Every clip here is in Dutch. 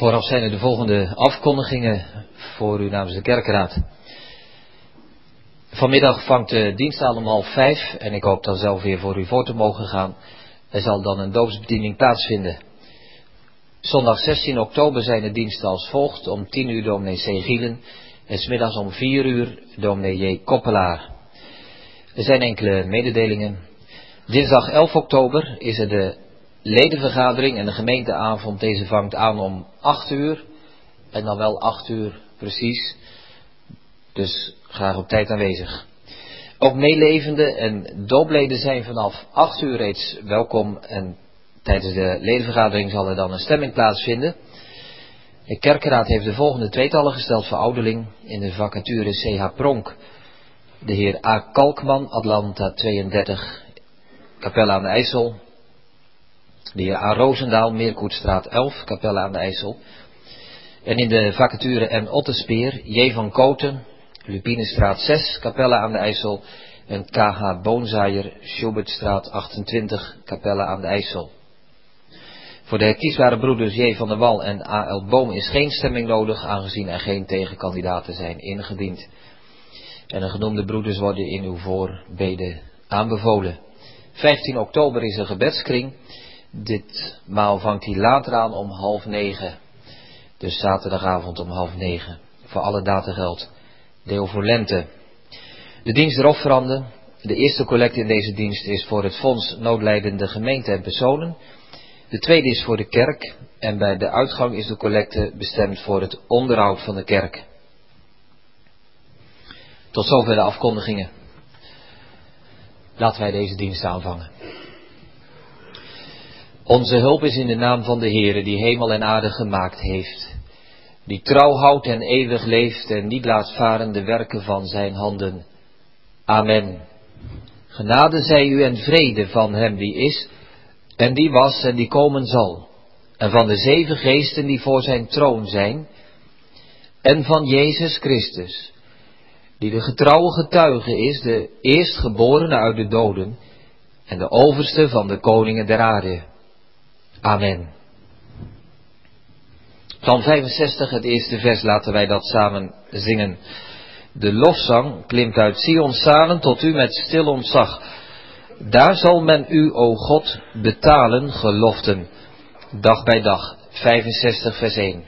Vooraf zijn er de volgende afkondigingen voor u namens de kerkraad. Vanmiddag vangt de dienst aan om 4:30 en ik hoop dan zelf weer voor u voor te mogen gaan. Er zal dan een doopsbediening plaatsvinden. Zondag 16 oktober zijn de diensten als volgt: om 10 uur dominee C. Gielen en 's middags om 4 uur dominee J. Koppelaar. Er zijn enkele mededelingen. Dinsdag 11 oktober is er de ledenvergadering en de gemeenteavond. Deze vangt aan om 8 uur en dan wel 8 uur precies. Dus graag op tijd aanwezig. Ook meelevenden en doopleden zijn vanaf 8 uur reeds welkom en tijdens de ledenvergadering zal er dan een stemming plaatsvinden. De kerkenraad heeft de volgende tweetallen gesteld voor ouderling in de vacature C.H. Pronk. De heer A. Kalkman, Atlanta 32, Capelle aan de IJssel. De heer A. Roosendaal, Meerkoetstraat 11, Capelle aan de IJssel. En in de vacature N. Ottespeer, J. van Koten, Lupinestraat 6, Capelle aan de IJssel. En K.H. Boonzaaier, Schubertstraat 28, Capelle aan de IJssel. Voor de herkiesbare broeders J. van der Wal en A.L. Boom is geen stemming nodig, aangezien er geen tegenkandidaten zijn ingediend. En de genoemde broeders worden in uw voorbeden aanbevolen. 15 oktober is een gebedskring. Ditmaal vangt hij later aan om 8:30. Dus zaterdagavond om 8:30. Voor alle data geldt deel voor lente. De dienst der offeranden. De eerste collecte in deze dienst is voor het fonds noodlijdende gemeenten en personen. De tweede is voor de kerk. En bij de uitgang is de collecte bestemd voor het onderhoud van de kerk. Tot zover de afkondigingen. Laten wij deze dienst aanvangen. Onze hulp is in de naam van de Heere die hemel en aarde gemaakt heeft. Die trouw houdt en eeuwig leeft en niet laat varen de werken van zijn handen. Amen. Genade zij u en vrede van hem die is en die was en die komen zal. En van de 7 geesten die voor zijn troon zijn. En van Jezus Christus, die de getrouwe getuige is, de eerstgeborene uit de doden en de overste van de koningen der aarde. Amen. Psalm 65, het eerste vers, laten wij dat samen zingen. De lofzang klimt uit Sions zalen tot u met stil ontzag. Daar zal men u, o God, betalen geloften, dag bij dag. 65 vers 1.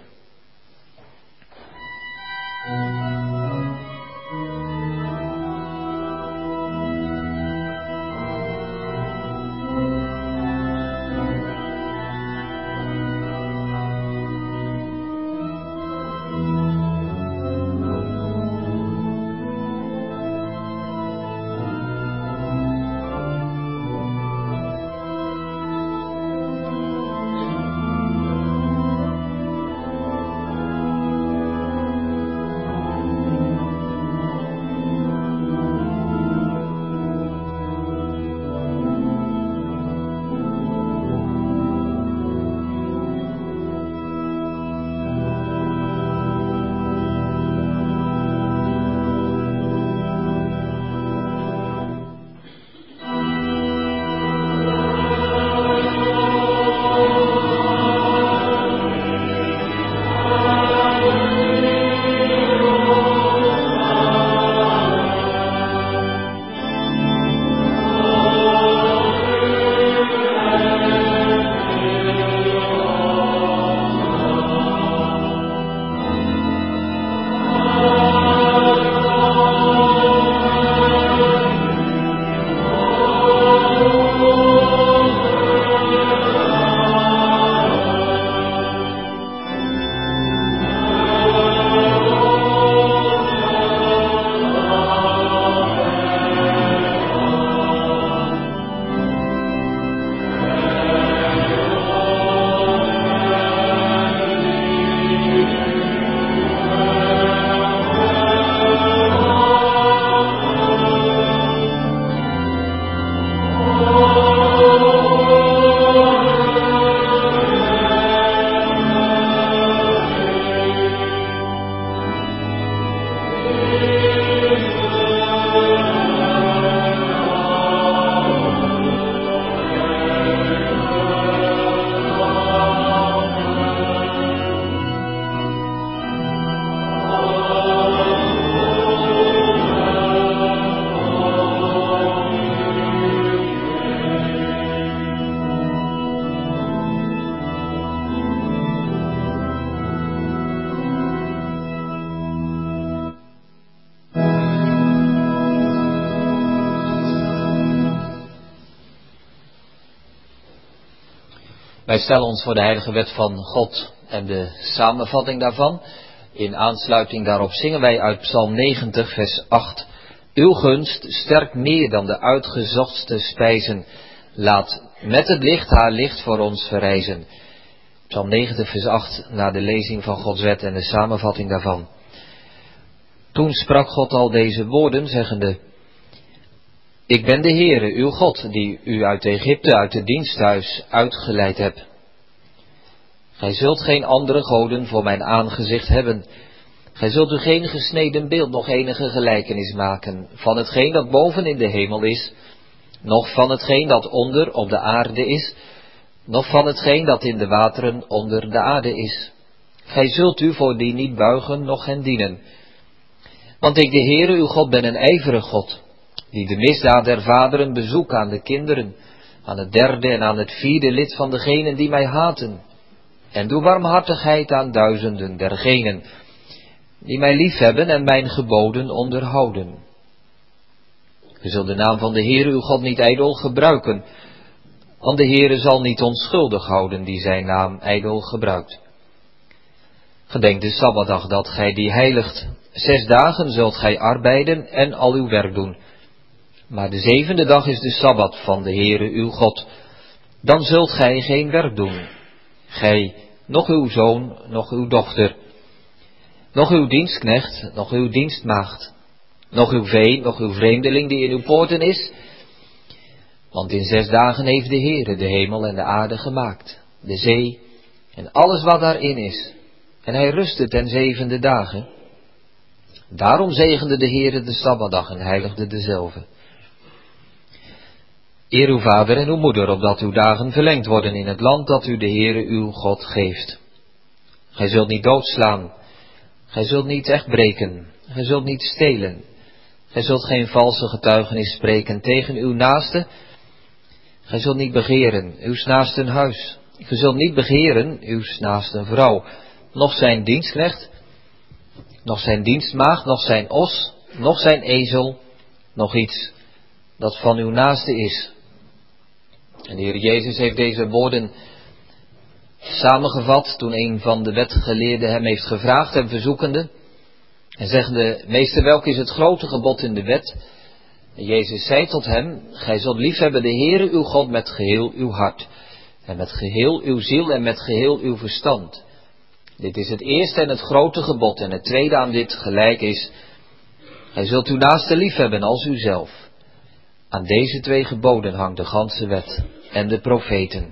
Wij stellen ons voor de heilige wet van God en de samenvatting daarvan. In aansluiting daarop zingen wij uit Psalm 90, vers 8. Uw gunst sterkt meer dan de uitgezochtste spijzen. Laat met het licht haar licht voor ons verrijzen. Psalm 90, vers 8, na de lezing van Gods wet en de samenvatting daarvan. Toen sprak God al deze woorden, zeggende: Ik ben de Heere, uw God, die u uit Egypte, uit het diensthuis uitgeleid heb. Gij zult geen andere goden voor mijn aangezicht hebben. Gij zult u geen gesneden beeld, nog enige gelijkenis maken, van hetgeen dat boven in de hemel is, noch van hetgeen dat onder op de aarde is, noch van hetgeen dat in de wateren onder de aarde is. Gij zult u voor die niet buigen, noch hen dienen. Want ik, de Heere, uw God, ben een ijverig God, die de misdaad der vaderen bezoek aan de kinderen, aan het derde en aan het vierde lid van degenen die mij haten, en doe barmhartigheid aan duizenden dergenen die mij liefhebben en mijn geboden onderhouden. U zult de naam van de Heere uw God niet ijdel gebruiken, want de Heere zal niet onschuldig houden die zijn naam ijdel gebruikt. Gedenk de Sabbatdag dat gij die heiligt. 6 dagen zult gij arbeiden en al uw werk doen. Maar de 7e dag is de Sabbat van de Heere uw God. Dan zult gij geen werk doen. Gij, noch uw zoon, noch uw dochter, noch uw dienstknecht, noch uw dienstmaagd, noch uw vee, noch uw vreemdeling die in uw poorten is. Want in 6 dagen heeft de Heere de hemel en de aarde gemaakt, de zee en alles wat daarin is. En hij rustte ten 7e dagen. Daarom zegende de Heere de Sabbatdag en heiligde dezelve. Eer uw vader en uw moeder, opdat uw dagen verlengd worden in het land dat u de Heere uw God geeft. Gij zult niet doodslaan, gij zult niet echt breken, gij zult niet stelen, gij zult geen valse getuigenis spreken tegen uw naaste, gij zult niet begeren uw naasten huis, gij zult niet begeren uw naasten vrouw, noch zijn dienstknecht, noch zijn dienstmaagd, noch zijn os, noch zijn ezel, nog iets dat van uw naaste is. En de Heer Jezus heeft deze woorden samengevat toen een van de wetgeleerden hem heeft gevraagd, hem verzoekende, en zeggende: Meester, welk is het grote gebod in de wet? En Jezus zei tot hem: Gij zult liefhebben de Heere uw God met geheel uw hart, en met geheel uw ziel en met geheel uw verstand. Dit is het eerste en het grote gebod, en het tweede aan dit gelijk is: Gij zult uw naaste liefhebben als uzelf. Aan deze 2 geboden hangt de ganse wet en de profeten.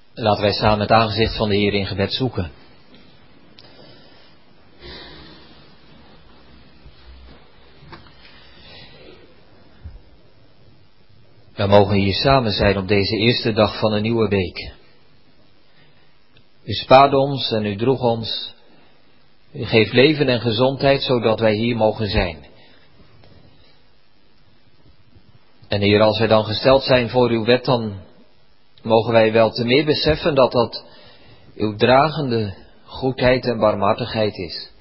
Laten wij samen het aangezicht van de Heer in gebed zoeken. We mogen hier samen zijn op deze eerste dag van een nieuwe week. U spaarde ons en u droeg ons. U geeft leven en gezondheid, zodat wij hier mogen zijn. En Heer, als wij dan gesteld zijn voor uw wet, dan mogen wij wel te meer beseffen dat dat uw dragende goedheid en barmhartigheid is.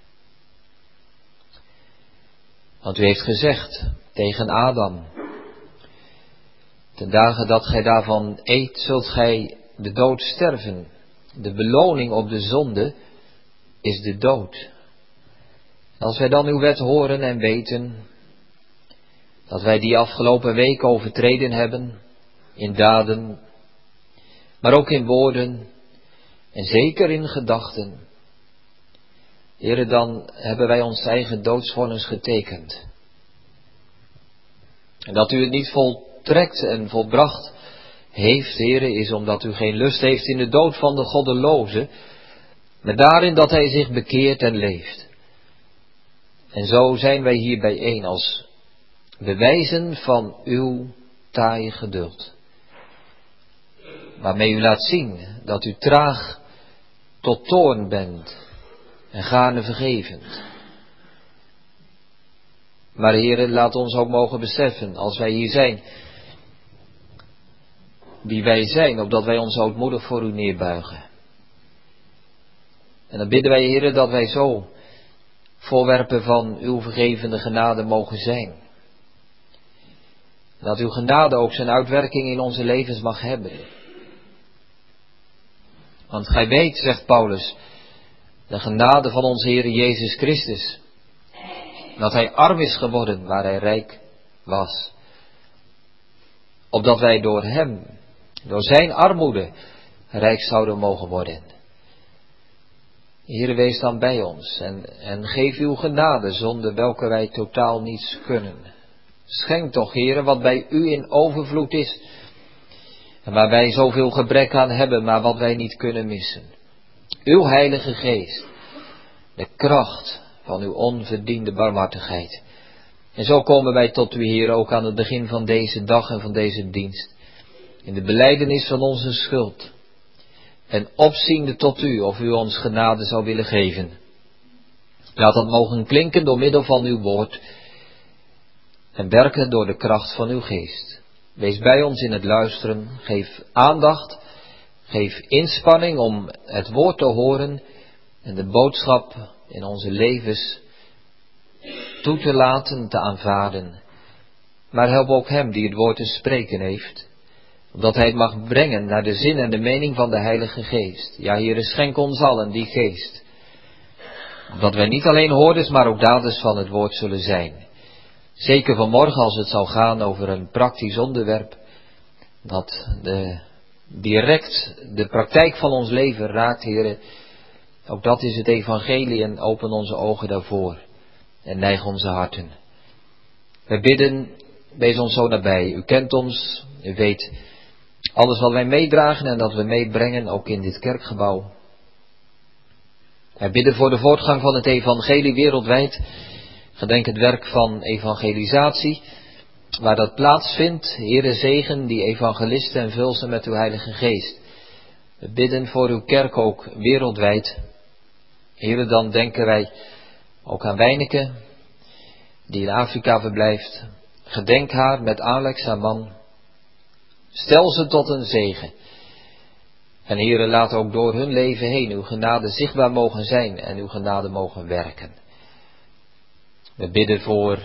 Want u heeft gezegd tegen Adam: ten dagen dat gij daarvan eet, zult gij de dood sterven. De beloning op de zonde is de dood. Als wij dan uw wet horen en weten dat wij die afgelopen week overtreden hebben, in daden, maar ook in woorden en zeker in gedachten, Heere, dan hebben wij ons eigen doodsvonnis getekend. En dat u het niet voltrekt en volbracht heeft, Heere, is omdat u geen lust heeft in de dood van de goddeloze, maar daarin dat hij zich bekeert en leeft. En zo zijn wij hier bijeen als bewijzen van uw taaie geduld, waarmee u laat zien dat u traag tot toorn bent en gaarne vergevend. Maar Heere, laat ons ook mogen beseffen, als wij hier zijn, wie wij zijn, opdat wij ons ootmoedig voor u neerbuigen. En dan bidden wij, Heere, dat wij zo voorwerpen van uw vergevende genade mogen zijn. Dat uw genade ook zijn uitwerking in onze levens mag hebben. Want gij weet, zegt Paulus, de genade van onze Heer Jezus Christus, dat hij arm is geworden waar hij rijk was. Opdat wij door hem, door zijn armoede, rijk zouden mogen worden. Heer, wees dan bij ons en geef uw genade, zonder welke wij totaal niets kunnen. Schenk toch, Heer, wat bij u in overvloed is, en waar wij zoveel gebrek aan hebben, maar wat wij niet kunnen missen. Uw Heilige Geest, de kracht van uw onverdiende barmhartigheid. En zo komen wij tot u, Heer, ook aan het begin van deze dag en van deze dienst, in de belijdenis van onze schuld, en opziende tot u, of u ons genade zou willen geven. Laat dat mogen klinken door middel van uw woord, en werken door de kracht van uw geest. Wees bij ons in het luisteren, geef aandacht, geef inspanning om het woord te horen en de boodschap in onze levens toe te laten, te aanvaarden. Maar help ook hem die het woord te spreken heeft, opdat hij het mag brengen naar de zin en de mening van de Heilige Geest. Ja, Heere, schenk ons allen die geest, opdat wij niet alleen hoorders, maar ook daders van het woord zullen zijn. Zeker vanmorgen als het zal gaan over een praktisch onderwerp, dat direct de praktijk van ons leven raakt, Heere. Ook dat is het evangelie en open onze ogen daarvoor en neig onze harten. We bidden, wees ons zo nabij. U kent ons, u weet alles wat wij meedragen en dat we meebrengen, ook in dit kerkgebouw. Wij bidden voor de voortgang van het evangelie wereldwijd. Gedenk het werk van evangelisatie, waar dat plaatsvindt. Heere, zegen die evangelisten en vul ze met uw Heilige Geest. We bidden voor uw kerk ook wereldwijd. Heere, dan denken wij ook aan Wijneke, die in Afrika verblijft. Gedenk haar met Alex, haar man. Stel ze tot een zegen. En Heere, laat ook door hun leven heen uw genade zichtbaar mogen zijn en uw genade mogen werken. We bidden voor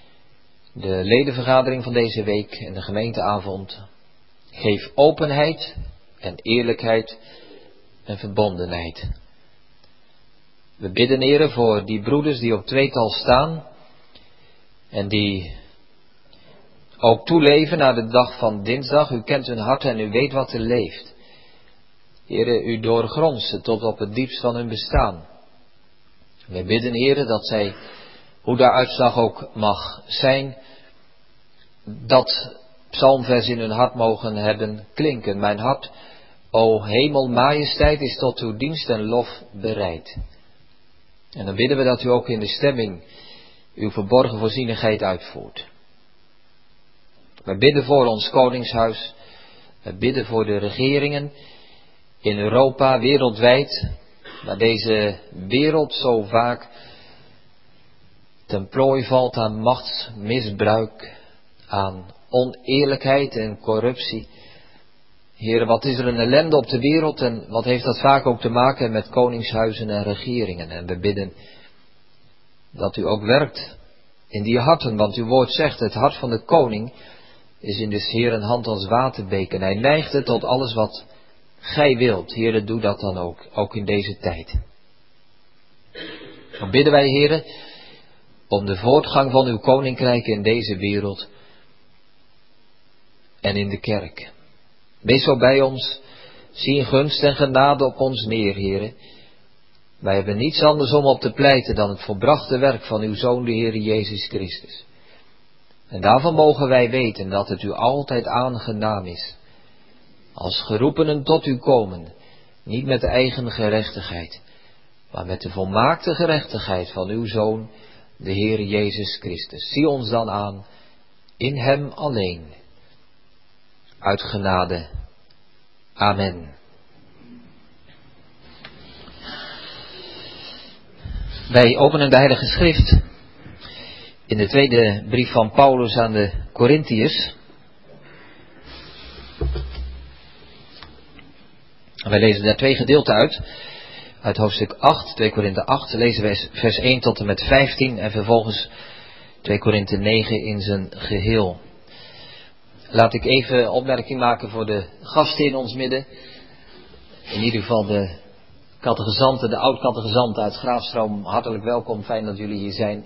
de ledenvergadering van deze week en de gemeenteavond. Geef openheid en eerlijkheid en verbondenheid. We bidden, Heere, voor die broeders die op tweetal staan en die ook toeleven naar de dag van dinsdag. U kent hun hart en u weet wat er leeft. Heere, u doorgrondt ze tot op het diepst van hun bestaan. We bidden, Heere, dat zij, hoe de uitslag ook mag zijn, dat psalmvers in hun hart mogen hebben klinken. Mijn hart O hemel, majesteit is tot uw dienst en lof bereid. En dan bidden we dat u ook in de stemming uw verborgen voorzienigheid uitvoert. We bidden voor ons koningshuis. We bidden voor de regeringen in Europa, wereldwijd. Waar deze wereld zo vaak ten prooi valt aan machtsmisbruik, aan oneerlijkheid en corruptie. Heer, wat is er een ellende op de wereld en wat heeft dat vaak ook te maken met koningshuizen en regeringen. En we bidden dat u ook werkt in die harten, want uw woord zegt, het hart van de koning is in des Heeren hand als waterbeek. En hij neigt het tot alles wat gij wilt. Heere, doe dat dan ook in deze tijd. Dan bidden wij, Heere, om de voortgang van uw koninkrijk in deze wereld en in de kerk. Wees zo bij ons, zie in gunst en genade op ons neer, Heere. Wij hebben niets anders om op te pleiten dan het volbrachte werk van uw Zoon, de Heere Jezus Christus. En daarvan mogen wij weten dat het u altijd aangenaam is, als geroepenen tot u komen, niet met eigen gerechtigheid, maar met de volmaakte gerechtigheid van uw Zoon, de Heere Jezus Christus. Zie ons dan aan, in hem alleen, uit genade. Amen. Wij openen de Heilige Schrift in de tweede brief van Paulus aan de Korintiërs. Wij lezen daar twee gedeelten uit. Uit hoofdstuk 8, 2 Korinthe 8, lezen wij vers 1 tot en met 15 en vervolgens 2 Korinthe 9 in zijn geheel. Laat ik even opmerking maken voor de gasten in ons midden. In ieder geval de catechizanten, de oud-catechizanten uit Graafstroom, hartelijk welkom, fijn dat jullie hier zijn.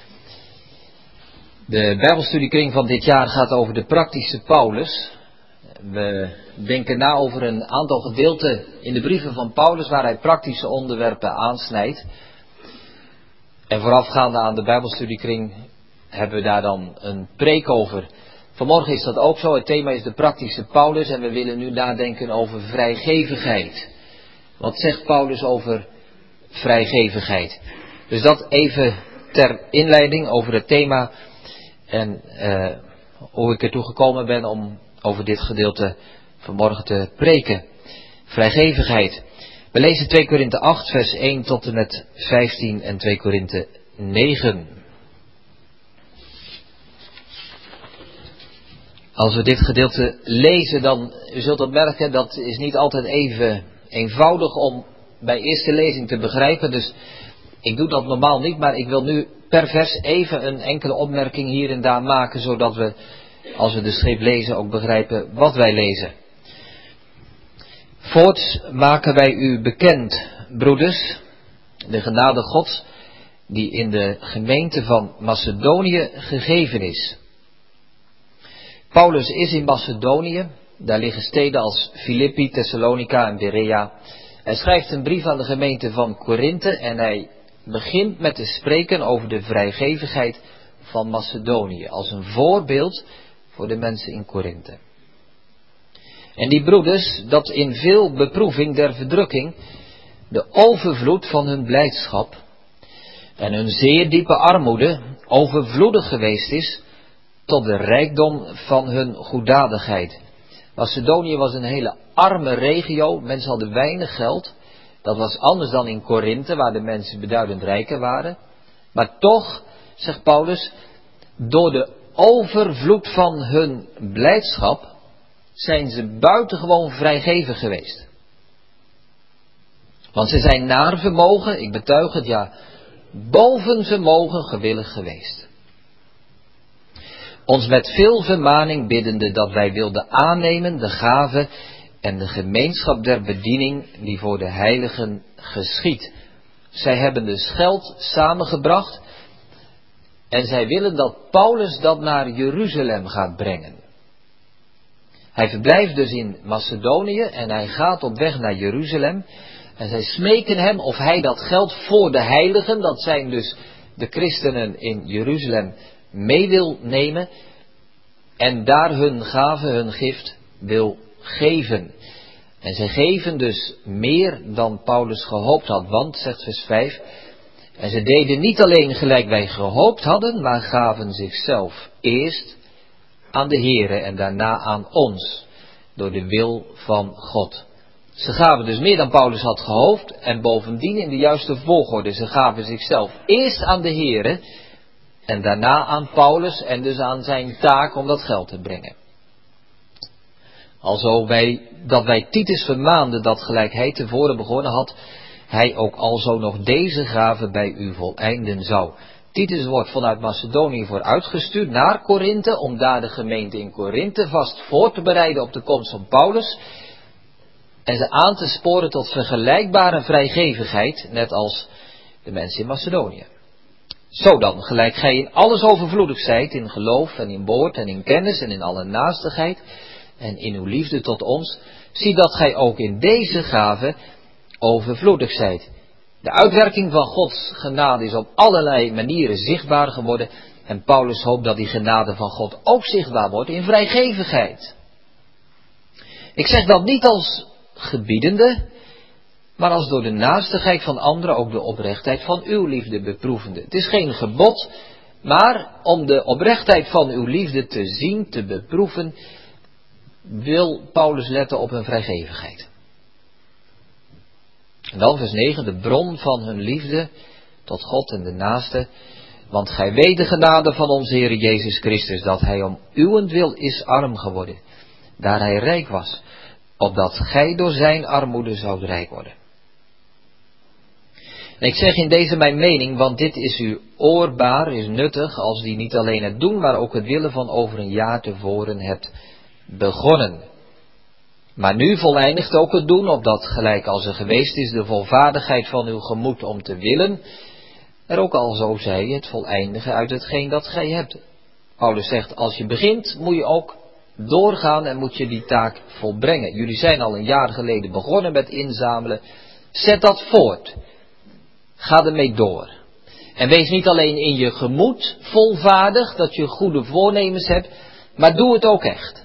De Bijbelstudiekring van dit jaar gaat over de praktische Paulus. We denken na over een aantal gedeelten in de brieven van Paulus waar hij praktische onderwerpen aansnijdt. En voorafgaande aan de Bijbelstudiekring hebben we daar dan een preek over. Vanmorgen is dat ook zo, het thema is de praktische Paulus en we willen nu nadenken over vrijgevigheid. Wat zegt Paulus over vrijgevigheid? Dus dat even ter inleiding over het thema en hoe ik ertoe gekomen ben om over dit gedeelte vanmorgen te preken. Vrijgevigheid. We lezen 2 Korinthe 8 vers 1 tot en met 15 en 2 Korinthe 9. Als we dit gedeelte lezen, dan u zult dat merken, dat is niet altijd even eenvoudig om bij eerste lezing te begrijpen. Dus ik doe dat normaal niet, maar ik wil nu per vers even een enkele opmerking hier en daar maken, zodat we, als we de schrift lezen, ook begrijpen wat wij lezen. Voorts maken wij u bekend, broeders, de genade Gods, die in de gemeente van Macedonië gegeven is. Paulus is in Macedonië, daar liggen steden als Filippi, Thessalonica en Berea. Hij schrijft een brief aan de gemeente van Korinthe en hij begint met te spreken over de vrijgevigheid van Macedonië, als een voorbeeld voor de mensen in Korinthe. En die broeders, dat in veel beproeving der verdrukking, de overvloed van hun blijdschap en hun zeer diepe armoede overvloedig geweest is, tot de rijkdom van hun goeddadigheid. Macedonië was een hele arme regio, mensen hadden weinig geld. Dat was anders dan in Korinthe, waar de mensen beduidend rijker waren. Maar toch, zegt Paulus, door de overvloed van hun blijdschap zijn ze buitengewoon vrijgevig geweest. Want ze zijn naar vermogen, ik betuig het, ja, boven vermogen gewillig geweest. Ons met veel vermaning biddende dat wij wilden aannemen de gave en de gemeenschap der bediening die voor de heiligen geschiedt. Zij hebben dus geld samengebracht en zij willen dat Paulus dat naar Jeruzalem gaat brengen. Hij verblijft dus in Macedonië en hij gaat op weg naar Jeruzalem. En zij smeken hem of hij dat geld voor de heiligen, dat zijn dus de christenen in Jeruzalem, mee wil nemen en daar hun gave, hun gift wil geven. En zij geven dus meer dan Paulus gehoopt had, want, zegt vers 5, en ze deden niet alleen gelijk wij gehoopt hadden, maar gaven zichzelf eerst aan de Here en daarna aan ons, door de wil van God. Ze gaven dus meer dan Paulus had gehoopt en bovendien in de juiste volgorde. Ze gaven zichzelf eerst aan de Here en daarna aan Paulus en dus aan zijn taak om dat geld te brengen. Alzo dat wij Titus vermaanden dat gelijk hij tevoren begonnen had, hij ook alzo nog deze gave bij u voleinden zou. Titus wordt vanuit Macedonië vooruitgestuurd naar Korinthe, om daar de gemeente in Korinthe vast voor te bereiden op de komst van Paulus. En ze aan te sporen tot vergelijkbare vrijgevigheid, net als de mensen in Macedonië. Zo dan, gelijk gij in alles overvloedig zijt, in geloof en in woord en in kennis en in alle naastigheid en in uw liefde tot ons, zie dat gij ook in deze gave overvloedig zijt. De uitwerking van Gods genade is op allerlei manieren zichtbaar geworden en Paulus hoopt dat die genade van God ook zichtbaar wordt in vrijgevigheid. Ik zeg dat niet als gebiedende, maar als door de naastigheid van anderen ook de oprechtheid van uw liefde beproevende. Het is geen gebod, maar om de oprechtheid van uw liefde te zien, te beproeven, wil Paulus letten op hun vrijgevigheid. En dan vers 9, de bron van hun liefde tot God en de naaste. Want gij weet de genade van onze Heer Jezus Christus, dat hij om uwentwil is arm geworden, daar hij rijk was, opdat gij door zijn armoede zoudt rijk worden. En ik zeg in deze mijn mening, want dit is u oorbaar, is nuttig, als die niet alleen het doen, maar ook het willen van over een jaar tevoren hebt begonnen. Maar nu voleindigt ook het doen, opdat gelijk als er geweest is de volvaardigheid van uw gemoed om te willen, er ook al zo zij het voleindigen uit hetgeen dat gij hebt. Paulus zegt, als je begint, moet je ook doorgaan en moet je die taak volbrengen. Jullie zijn al een jaar geleden begonnen met inzamelen. Zet dat voort. Ga ermee door. En wees niet alleen in je gemoed volvaardig, dat je goede voornemens hebt, maar doe het ook echt.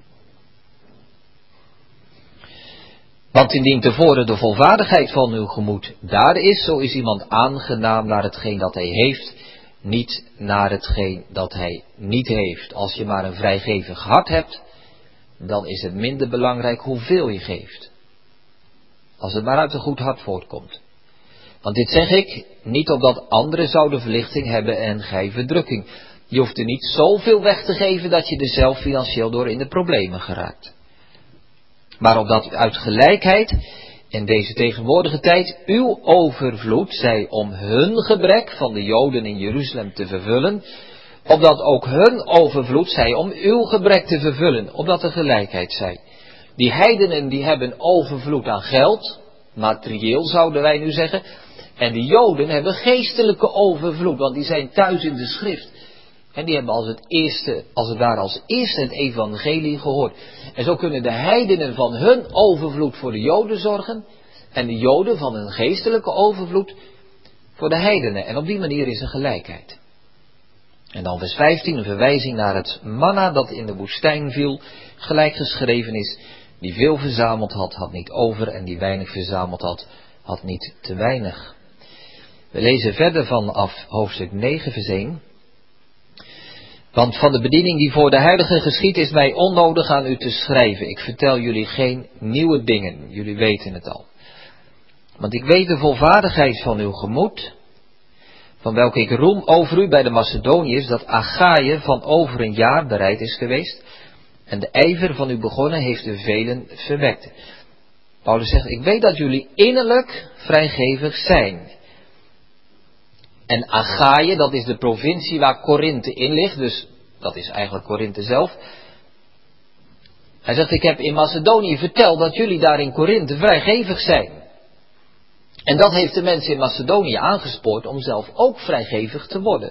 Want indien tevoren de volvaardigheid van uw gemoed daar is, zo is iemand aangenaam naar hetgeen dat hij heeft, niet naar hetgeen dat hij niet heeft. Als je maar een vrijgevig hart hebt, dan is het minder belangrijk hoeveel je geeft. Als het maar uit een goed hart voortkomt. Want dit zeg ik, niet opdat anderen zouden verlichting hebben en gij verdrukking. Je hoeft er niet zoveel weg te geven dat je er zelf financieel door in de problemen geraakt. Maar opdat uit gelijkheid in deze tegenwoordige tijd uw overvloed zij om hun gebrek van de Joden in Jeruzalem te vervullen, opdat ook hun overvloed zij om uw gebrek te vervullen, opdat er gelijkheid zij. Die heidenen die hebben overvloed aan geld, materieel zouden wij nu zeggen, en de Joden hebben geestelijke overvloed, want die zijn thuis in de schrift. En die hebben als eerste het evangelie gehoord. En zo kunnen de heidenen van hun overvloed voor de Joden zorgen. En de Joden van hun geestelijke overvloed voor de heidenen. En op die manier is er gelijkheid. En dan vers 15, een verwijzing naar het manna dat in de woestijn viel. Gelijk geschreven is, die veel verzameld had, had niet over. En die weinig verzameld had, had niet te weinig. We lezen verder vanaf hoofdstuk 9 vers 1. Want van de bediening die voor de heilige geschiedt is mij onnodig aan u te schrijven. Ik vertel jullie geen nieuwe dingen, jullie weten het al. Want ik weet de volvaardigheid van uw gemoed, van welke ik roem over u bij de Macedoniërs, dat Achaïe van over een jaar bereid is geweest, en de ijver van u begonnen heeft de velen verwekt. Paulus zegt, ik weet dat jullie innerlijk vrijgevig zijn. En Achaïe, dat is de provincie waar Korinthe in ligt, dus dat is eigenlijk Korinthe zelf. Hij zegt, ik heb in Macedonië verteld dat jullie daar in Korinthe vrijgevig zijn. En dat heeft de mensen in Macedonië aangespoord om zelf ook vrijgevig te worden.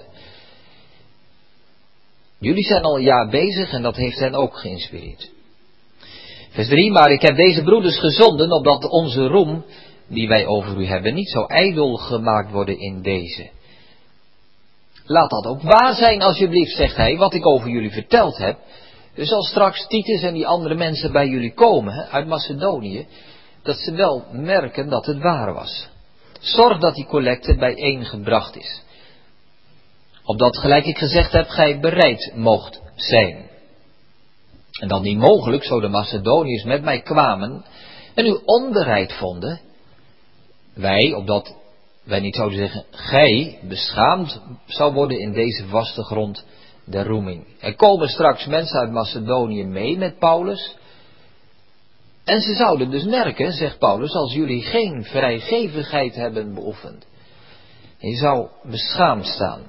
Jullie zijn al een jaar bezig en dat heeft hen ook geïnspireerd. Vers 3, maar ik heb deze broeders gezonden opdat onze roem, die wij over u hebben, niet zo ijdel gemaakt worden in deze. Laat dat ook waar zijn alsjeblieft, zegt hij, wat ik over jullie verteld heb. Dus als straks Titus en die andere mensen bij jullie komen uit Macedonië, dat ze wel merken dat het waar was. Zorg dat die collecte bijeengebracht is. Opdat, gelijk ik gezegd heb, gij bereid moogt zijn. En dat niet mogelijk, zo de Macedoniërs met mij kwamen en u onbereid vonden, wij, opdat wij niet zouden zeggen, gij beschaamd zou worden in deze vaste grond der roeming. Er komen straks mensen uit Macedonië mee met Paulus. En ze zouden dus merken, zegt Paulus, als jullie geen vrijgevigheid hebben beoefend. Je zou beschaamd staan.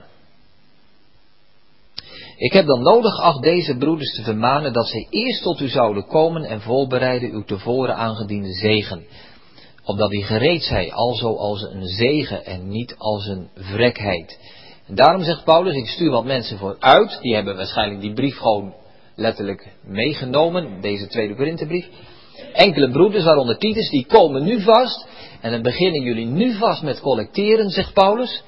Ik heb dan nodig acht deze broeders te vermanen dat zij eerst tot u zouden komen en voorbereiden uw tevoren aangediende zegen. Opdat die gereed zij, alzo als een zegen en niet als een vrekheid. En daarom zegt Paulus, ik stuur wat mensen vooruit, die hebben waarschijnlijk die brief gewoon letterlijk meegenomen, deze tweede Korinthebrief. Enkele broeders, waaronder Titus, die komen nu vast. En dan beginnen jullie nu vast met collecteren, zegt Paulus.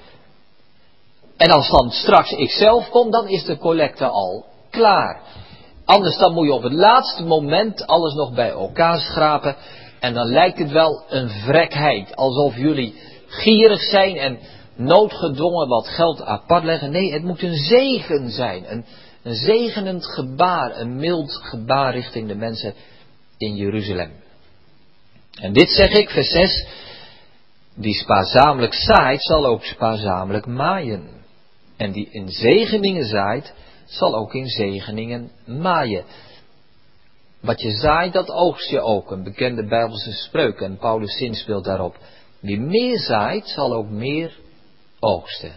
En als dan straks ik zelf kom, dan is de collecte al klaar. Anders dan moet je op het laatste moment alles nog bij elkaar schrapen. En dan lijkt het wel een vrekheid. Alsof jullie gierig zijn en noodgedwongen wat geld apart leggen. Nee, het moet een zegen zijn. Een zegenend gebaar, een mild gebaar richting de mensen in Jeruzalem. En dit zeg ik, vers 6. Die spaarzamelijk zaait, zal ook spaarzamelijk maaien. En die in zegeningen zaait, zal ook in zegeningen maaien. Wat je zaait, dat oogst je ook. Een bekende Bijbelse spreuk. En Paulus zinspeelt daarop. Wie meer zaait, zal ook meer oogsten.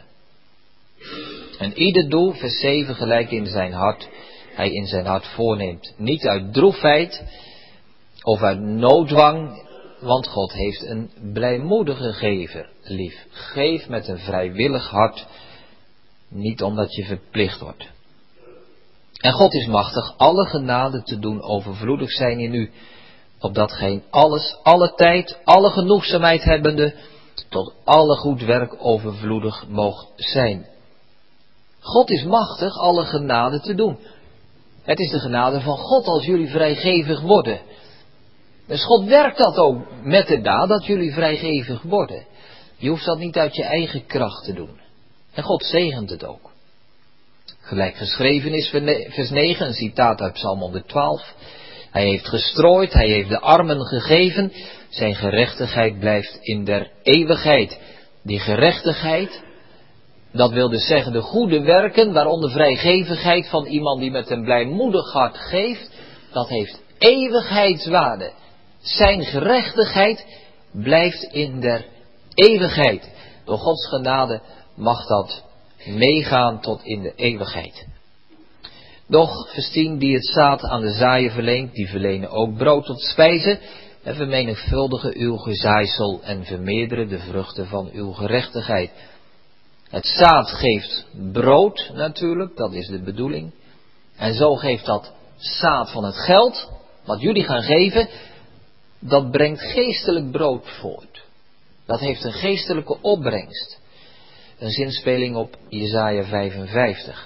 En ieder doel, vers 7, gelijk in zijn hart, hij in zijn hart voorneemt. Niet uit droefheid of uit nooddwang, want God heeft een blijmoedige gever lief. Geef met een vrijwillig hart, niet omdat je verplicht wordt. En God is machtig alle genade te doen overvloedig zijn in u, opdat gij alles, alle tijd, alle genoegzaamheid hebbende, tot alle goed werk overvloedig moogt zijn. God is machtig alle genade te doen. Het is de genade van God als jullie vrijgevig worden. Dus God werkt dat ook met de daad dat jullie vrijgevig worden. Je hoeft dat niet uit je eigen kracht te doen. En God zegent het ook. Gelijk geschreven is vers 9, een citaat uit Psalm 112. Hij heeft gestrooid, hij heeft de armen gegeven. Zijn gerechtigheid blijft in der eeuwigheid. Die gerechtigheid, dat wil dus zeggen de goede werken, waaronder vrijgevigheid van iemand die met een blijmoedig hart geeft, dat heeft eeuwigheidswaarde. Zijn gerechtigheid blijft in der eeuwigheid. Door Gods genade mag dat meegaan tot in de eeuwigheid. Doch, vers 10, die het zaad aan de zaaier verleent, die verlenen ook brood tot spijze, en vermenigvuldigen uw gezaaisel en vermeerderen de vruchten van uw gerechtigheid. Het zaad geeft brood natuurlijk, dat is de bedoeling. En zo geeft dat zaad van het geld, wat jullie gaan geven, dat brengt geestelijk brood voort. Dat heeft een geestelijke opbrengst. Een zinspeling op Jesaja 55.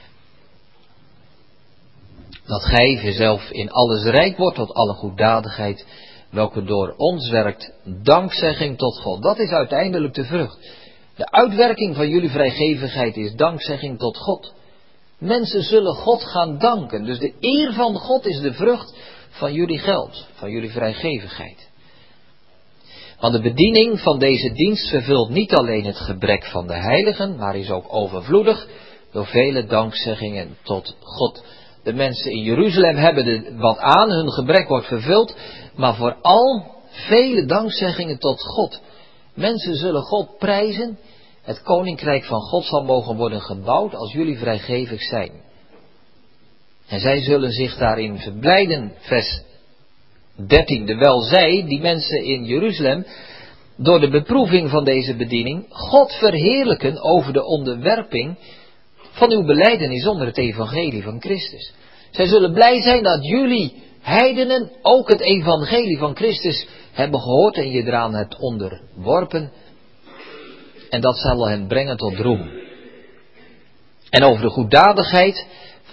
Dat gij jezelf in alles rijk wordt tot alle goeddadigheid, welke door ons werkt, dankzegging tot God. Dat is uiteindelijk de vrucht. De uitwerking van jullie vrijgevigheid is dankzegging tot God. Mensen zullen God gaan danken. Dus de eer van God is de vrucht van jullie geld, van jullie vrijgevigheid. Want de bediening van deze dienst vervult niet alleen het gebrek van de heiligen, maar is ook overvloedig door vele dankzeggingen tot God. De mensen in Jeruzalem hebben er wat aan, hun gebrek wordt vervuld, maar vooral vele dankzeggingen tot God. Mensen zullen God prijzen. Het koninkrijk van God zal mogen worden gebouwd als jullie vrijgevig zijn. En zij zullen zich daarin verblijden, vers 13. Terwijl zij, die mensen in Jeruzalem, door de beproeving van deze bediening, God verheerlijken over de onderwerping van uw belijdenis onder het evangelie van Christus. Zij zullen blij zijn dat jullie heidenen ook het evangelie van Christus hebben gehoord en je eraan hebt onderworpen. En dat zal hen brengen tot roem. En over de goeddadigheid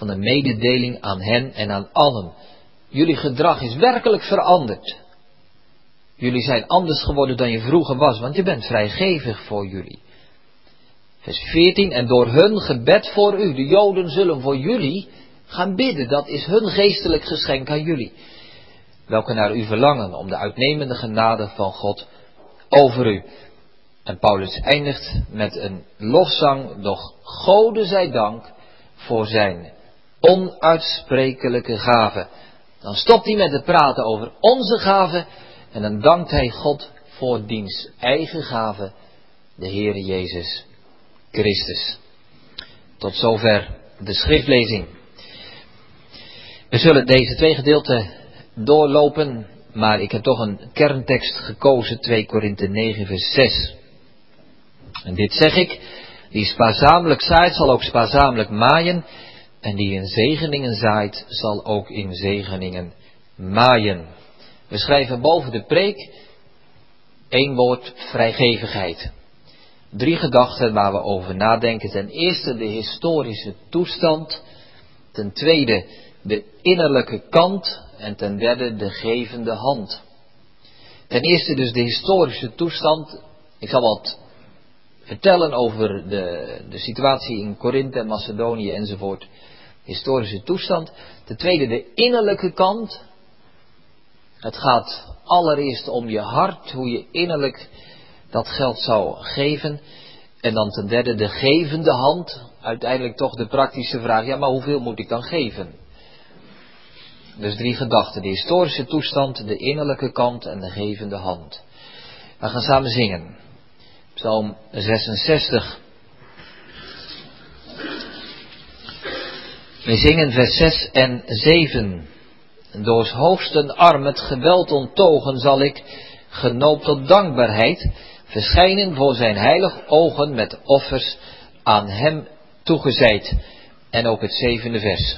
van een mededeling aan hen en aan allen. Jullie gedrag is werkelijk veranderd. Jullie zijn anders geworden dan je vroeger was, want je bent vrijgevig voor jullie. Vers 14, en door hun gebed voor u, de Joden zullen voor jullie gaan bidden. Dat is hun geestelijk geschenk aan jullie. Welke naar u verlangen om de uitnemende genade van God over u. En Paulus eindigt met een lofzang, doch Gode zij dank voor zijn onuitsprekelijke gave. Dan stopt hij met het praten over onze gave en dan dankt hij God voor diens eigen gave, de Heere Jezus Christus. Tot zover de schriftlezing. We zullen deze twee gedeelten doorlopen, maar ik heb toch een kerntekst gekozen, 2 Korinthe 9 vers 6. En dit zeg ik, die spaarzamelijk zaait zal ook spaarzamelijk maaien, en die in zegeningen zaait zal ook in zegeningen maaien. We schrijven boven de preek 1 woord vrijgevigheid. 3 gedachten waar we over nadenken. Ten eerste de historische toestand. Ten tweede de innerlijke kant. En ten derde de gevende hand. Ten eerste dus de historische toestand. Ik zal wat vertellen over de situatie in Korinthe en Macedonië enzovoort. Historische toestand. Ten tweede de innerlijke kant. Het gaat allereerst om je hart, hoe je innerlijk dat geld zou geven. En dan ten derde de gevende hand. Uiteindelijk toch de praktische vraag, ja maar hoeveel moet ik dan geven? Dus 3 gedachten, de historische toestand, de innerlijke kant en de gevende hand. We gaan samen zingen. Psalm 66. We zingen vers 6 en 7. Doors hoogsten arm het geweld onttogen zal ik, genoopt tot dankbaarheid, verschijnen voor zijn heilig ogen met offers aan hem toegezeid. En ook het 7e vers.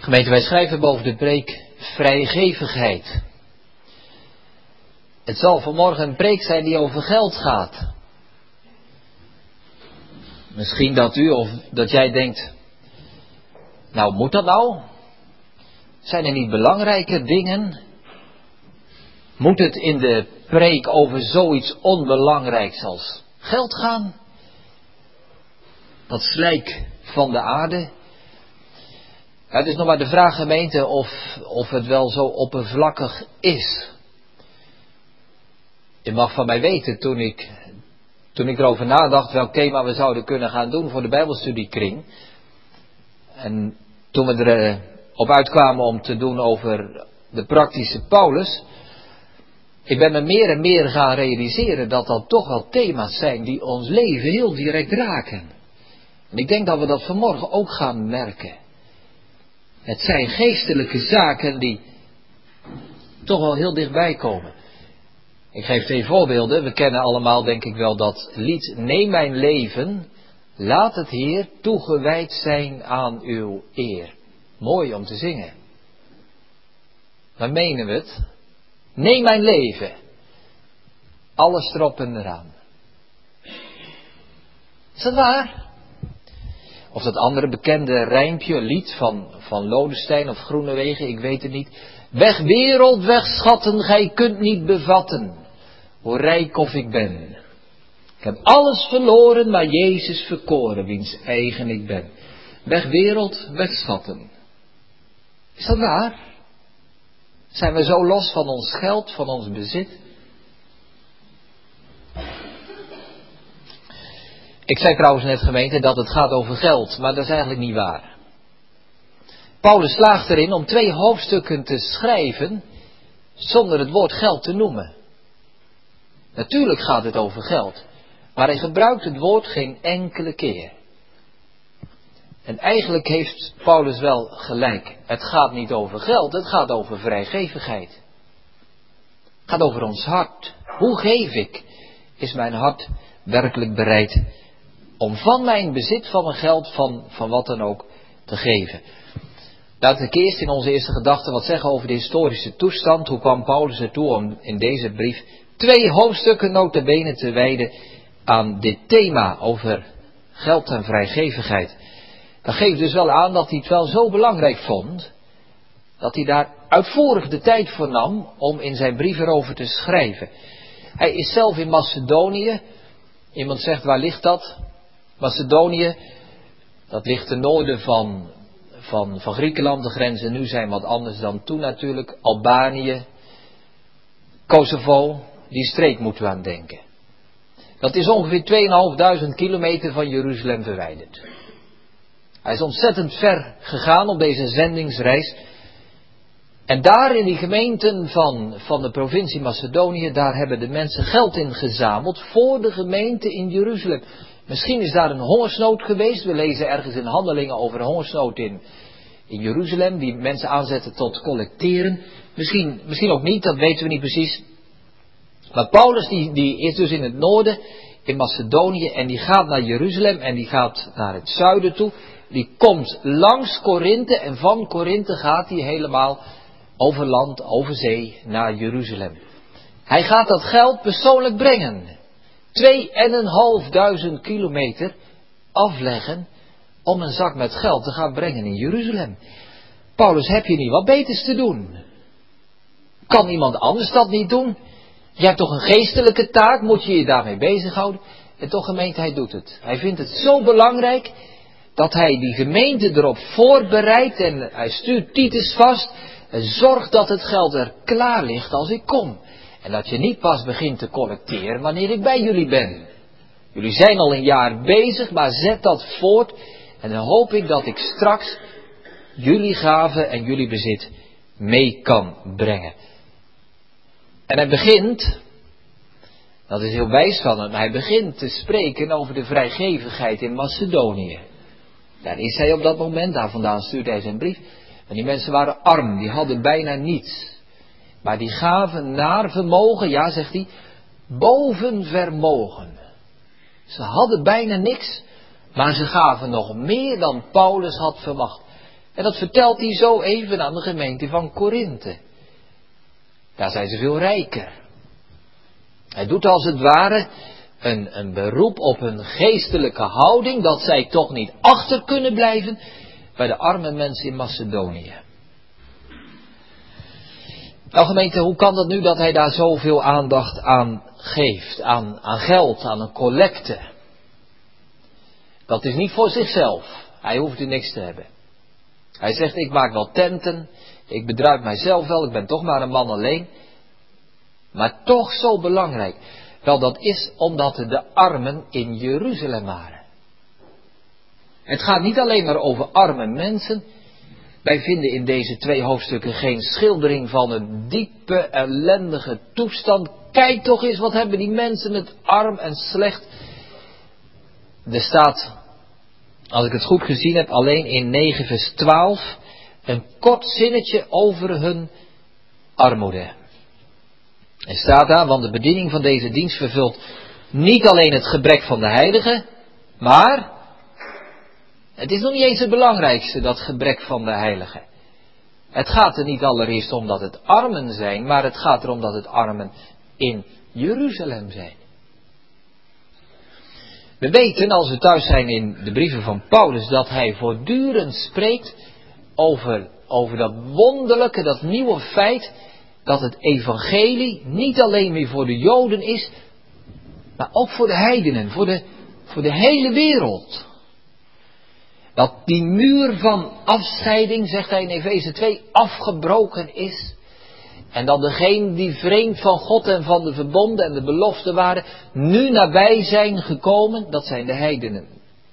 Gemeente, wij schrijven boven de preek vrijgevigheid. Het zal vanmorgen een preek zijn die over geld gaat. Misschien dat u of dat jij denkt, nou moet dat nou? Zijn er niet belangrijke dingen? Moet het in de preek over zoiets onbelangrijks als geld gaan? Dat slijk van de aarde. Ja, het is nog maar de vraag, gemeente, of het wel zo oppervlakkig is. Je mag van mij weten, toen ik erover nadacht welk thema we zouden kunnen gaan doen voor de Bijbelstudiekring. En toen we erop uitkwamen om te doen over de praktische Paulus. Ik ben me meer en meer gaan realiseren dat dat toch wel thema's zijn die ons leven heel direct raken. En ik denk dat we dat vanmorgen ook gaan merken. Het zijn geestelijke zaken die toch wel heel dichtbij komen. Ik geef 2 voorbeelden. We kennen allemaal denk ik wel dat lied Neem mijn leven, laat het Heer toegewijd zijn aan uw eer. Mooi om te zingen. Maar menen we het? Neem mijn leven. Alles erop en eraan. Is dat waar? Of dat andere bekende rijmpje, lied van Lodestein of Groenewegen, ik weet het niet. Weg wereld, weg schatten, gij kunt niet bevatten, hoe rijk of ik ben. Ik heb alles verloren, maar Jezus verkoren, wiens eigen ik ben. Weg wereld, weg schatten. Is dat waar? Zijn we zo los van ons geld, van ons bezit? Ik zei trouwens net, gemeente, dat het gaat over geld, maar dat is eigenlijk niet waar. Paulus slaagt erin om 2 hoofdstukken te schrijven zonder het woord geld te noemen. Natuurlijk gaat het over geld, maar hij gebruikt het woord geen enkele keer. En eigenlijk heeft Paulus wel gelijk. Het gaat niet over geld, het gaat over vrijgevigheid. Het gaat over ons hart. Hoe geef ik? Is mijn hart werkelijk bereid om van mijn bezit, van mijn geld, van wat dan ook te geven? Laten we eerst in onze eerste gedachte wat zeggen over de historische toestand. Hoe kwam Paulus ertoe om in deze brief 2 hoofdstukken nota bene te wijden aan dit thema over geld en vrijgevigheid. Dat geeft dus wel aan dat hij het wel zo belangrijk vond, dat hij daar uitvoerig de tijd voor nam om in zijn brief erover te schrijven. Hij is zelf in Macedonië. Iemand zegt, waar ligt dat? Macedonië, dat ligt ten noorden van Griekenland. De grenzen nu zijn wat anders dan toen natuurlijk. Albanië, Kosovo, die streek moeten we aan denken. Dat is ongeveer 2.500 kilometer van Jeruzalem verwijderd. Hij is ontzettend ver gegaan op deze zendingsreis. En daar in die gemeenten van de provincie Macedonië, daar hebben de mensen geld ingezameld voor de gemeente in Jeruzalem. Misschien is daar een hongersnood geweest. We lezen ergens in Handelingen over een hongersnood in Jeruzalem, die mensen aanzetten tot collecteren. Misschien ook niet, dat weten we niet precies. Maar Paulus die is dus in het noorden, in Macedonië, en die gaat naar Jeruzalem en die gaat naar het zuiden toe. Die komt langs Korinthe en van Korinthe gaat hij helemaal over land, over zee naar Jeruzalem. Hij gaat dat geld persoonlijk brengen. 2.500 kilometer afleggen om een zak met geld te gaan brengen in Jeruzalem. Paulus, heb je niet wat beters te doen? Kan iemand anders dat niet doen? Je hebt toch een geestelijke taak, moet je je daarmee bezighouden? En toch, gemeente, hij doet het. Hij vindt het zo belangrijk dat hij die gemeente erop voorbereidt en hij stuurt Titus vast en zorgt dat het geld er klaar ligt als ik kom. En dat je niet pas begint te collecteren wanneer ik bij jullie ben. Jullie zijn al een jaar bezig, maar zet dat voort. En dan hoop ik dat ik straks jullie gaven en jullie bezit mee kan brengen. En hij begint, dat is heel wijs van hem, hij begint te spreken over de vrijgevigheid in Macedonië. Daar is hij op dat moment, daar vandaan stuurt hij zijn brief. En die mensen waren arm, die hadden bijna niets. Maar die gaven naar vermogen, ja zegt hij, boven vermogen. Ze hadden bijna niks, maar ze gaven nog meer dan Paulus had verwacht. En dat vertelt hij zo even aan de gemeente van Korinthe. Daar zijn ze veel rijker. Hij doet als het ware een beroep op hun geestelijke houding, dat zij toch niet achter kunnen blijven bij de arme mensen in Macedonië. Nou gemeente, hoe kan het nu dat hij daar zoveel aandacht aan geeft, aan geld, aan een collecte? Dat is niet voor zichzelf. Hij hoeft er niks te hebben. Hij zegt, ik maak wel tenten, ik bedruip mijzelf wel, ik ben toch maar een man alleen. Maar toch zo belangrijk. Wel, dat is omdat de armen in Jeruzalem waren. Het gaat niet alleen maar over arme mensen. Wij vinden in deze 2 hoofdstukken geen schildering van een diepe, ellendige toestand. Kijk toch eens, wat hebben die mensen het arm en slecht. Er staat, als ik het goed gezien heb, alleen in 9 vers 12, een kort zinnetje over hun armoede. Er staat daar, want de bediening van deze dienst vervult niet alleen het gebrek van de heiligen, maar het is nog niet eens het belangrijkste, dat gebrek van de heiligen. Het gaat er niet allereerst om dat het armen zijn, maar het gaat erom dat het armen in Jeruzalem zijn. We weten, als we thuis zijn in de brieven van Paulus, dat hij voortdurend spreekt over dat wonderlijke, dat nieuwe feit, dat het evangelie niet alleen meer voor de Joden is, maar ook voor de heidenen, voor de hele wereld. Dat die muur van afscheiding, zegt hij in Efeze 2, afgebroken is. En dat degenen die vreemd van God en van de verbonden en de beloften waren, nu nabij zijn gekomen, dat zijn de heidenen.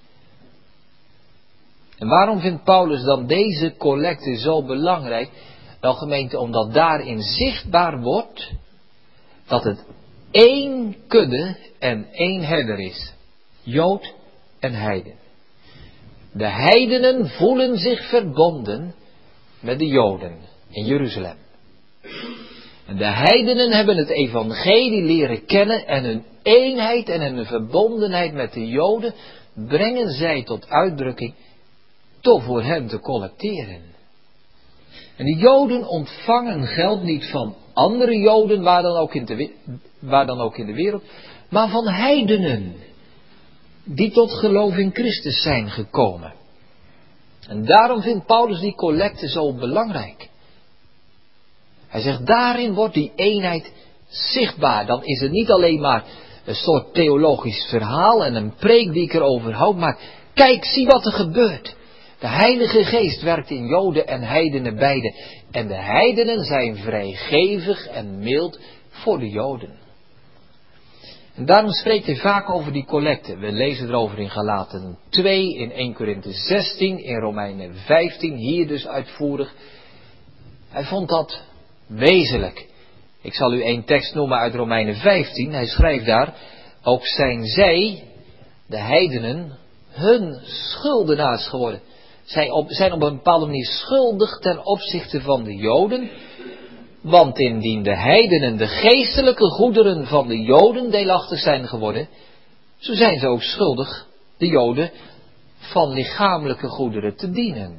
En waarom vindt Paulus dan deze collecte zo belangrijk? Wel gemeente, omdat daarin zichtbaar wordt dat het één kudde en één herder is. Jood en heiden. De heidenen voelen zich verbonden met de Joden in Jeruzalem. En de heidenen hebben het evangelie leren kennen en hun eenheid en hun verbondenheid met de Joden brengen zij tot uitdrukking door voor hen te collecteren. En de Joden ontvangen geld niet van andere Joden, waar dan ook in de wereld, maar van heidenen, die tot geloof in Christus zijn gekomen. En daarom vindt Paulus die collecte zo belangrijk. Hij zegt, daarin wordt die eenheid zichtbaar. Dan is het niet alleen maar een soort theologisch verhaal en een preek die ik erover houd, maar kijk, zie wat er gebeurt. De Heilige Geest werkt in Joden en heidenen beide. En de heidenen zijn vrijgevig en mild voor de Joden. En daarom spreekt hij vaak over die collecte. We lezen erover in Galaten 2, in 1 Korinthe 16, in Romeinen 15, hier dus uitvoerig. Hij vond dat wezenlijk. Ik zal u 1 tekst noemen uit Romeinen 15. Hij schrijft daar, ook zijn zij, de heidenen, hun schuldenaars geworden. Zij zijn op een bepaalde manier schuldig ten opzichte van de Joden. Want indien de heidenen de geestelijke goederen van de Joden deelachtig zijn geworden, zo zijn ze ook schuldig, de Joden, van lichamelijke goederen te dienen.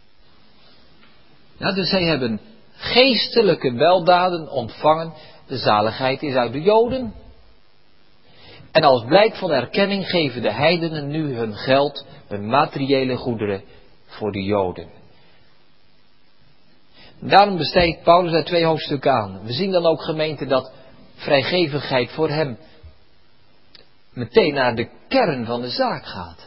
Ja, dus zij hebben geestelijke weldaden ontvangen. De zaligheid is uit de Joden. En als blijk van erkenning geven de heidenen nu hun geld, hun materiële goederen voor de Joden. Daarom besteedt Paulus daar 2 hoofdstukken aan. We zien dan ook gemeente dat vrijgevigheid voor hem meteen naar de kern van de zaak gaat.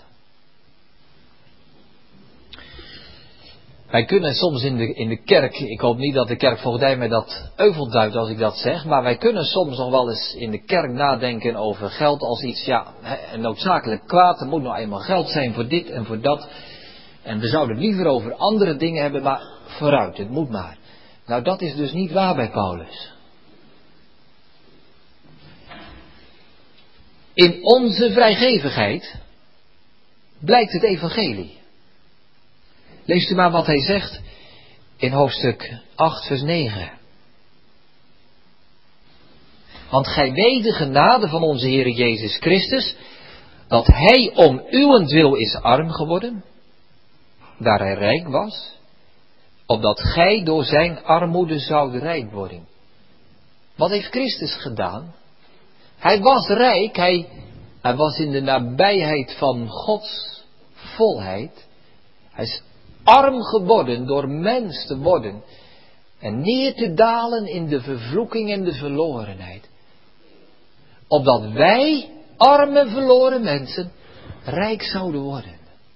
Wij kunnen soms in de kerk, ik hoop niet dat de kerkvoogdij mij dat euvel duidt als ik dat zeg, maar wij kunnen soms nog wel eens in de kerk nadenken over geld als iets, een noodzakelijk kwaad. Er moet nou eenmaal geld zijn voor dit en voor dat. En we zouden het liever over andere dingen hebben, maar vooruit, het moet maar. Nou, dat is dus niet waar bij Paulus. In onze vrijgevigheid blijkt het evangelie. Leest u maar wat hij zegt in hoofdstuk 8 vers 9. Want gij weet de genade van onze Heer Jezus Christus, dat hij om uwentwil is arm geworden, daar hij rijk was, opdat gij door zijn armoede zoudt rijk worden. Wat heeft Christus gedaan? Hij was rijk, hij was in de nabijheid van Gods volheid. Hij is arm geworden door mens te worden en neer te dalen in de vervloeking en de verlorenheid. Opdat wij, arme verloren mensen, rijk zouden worden.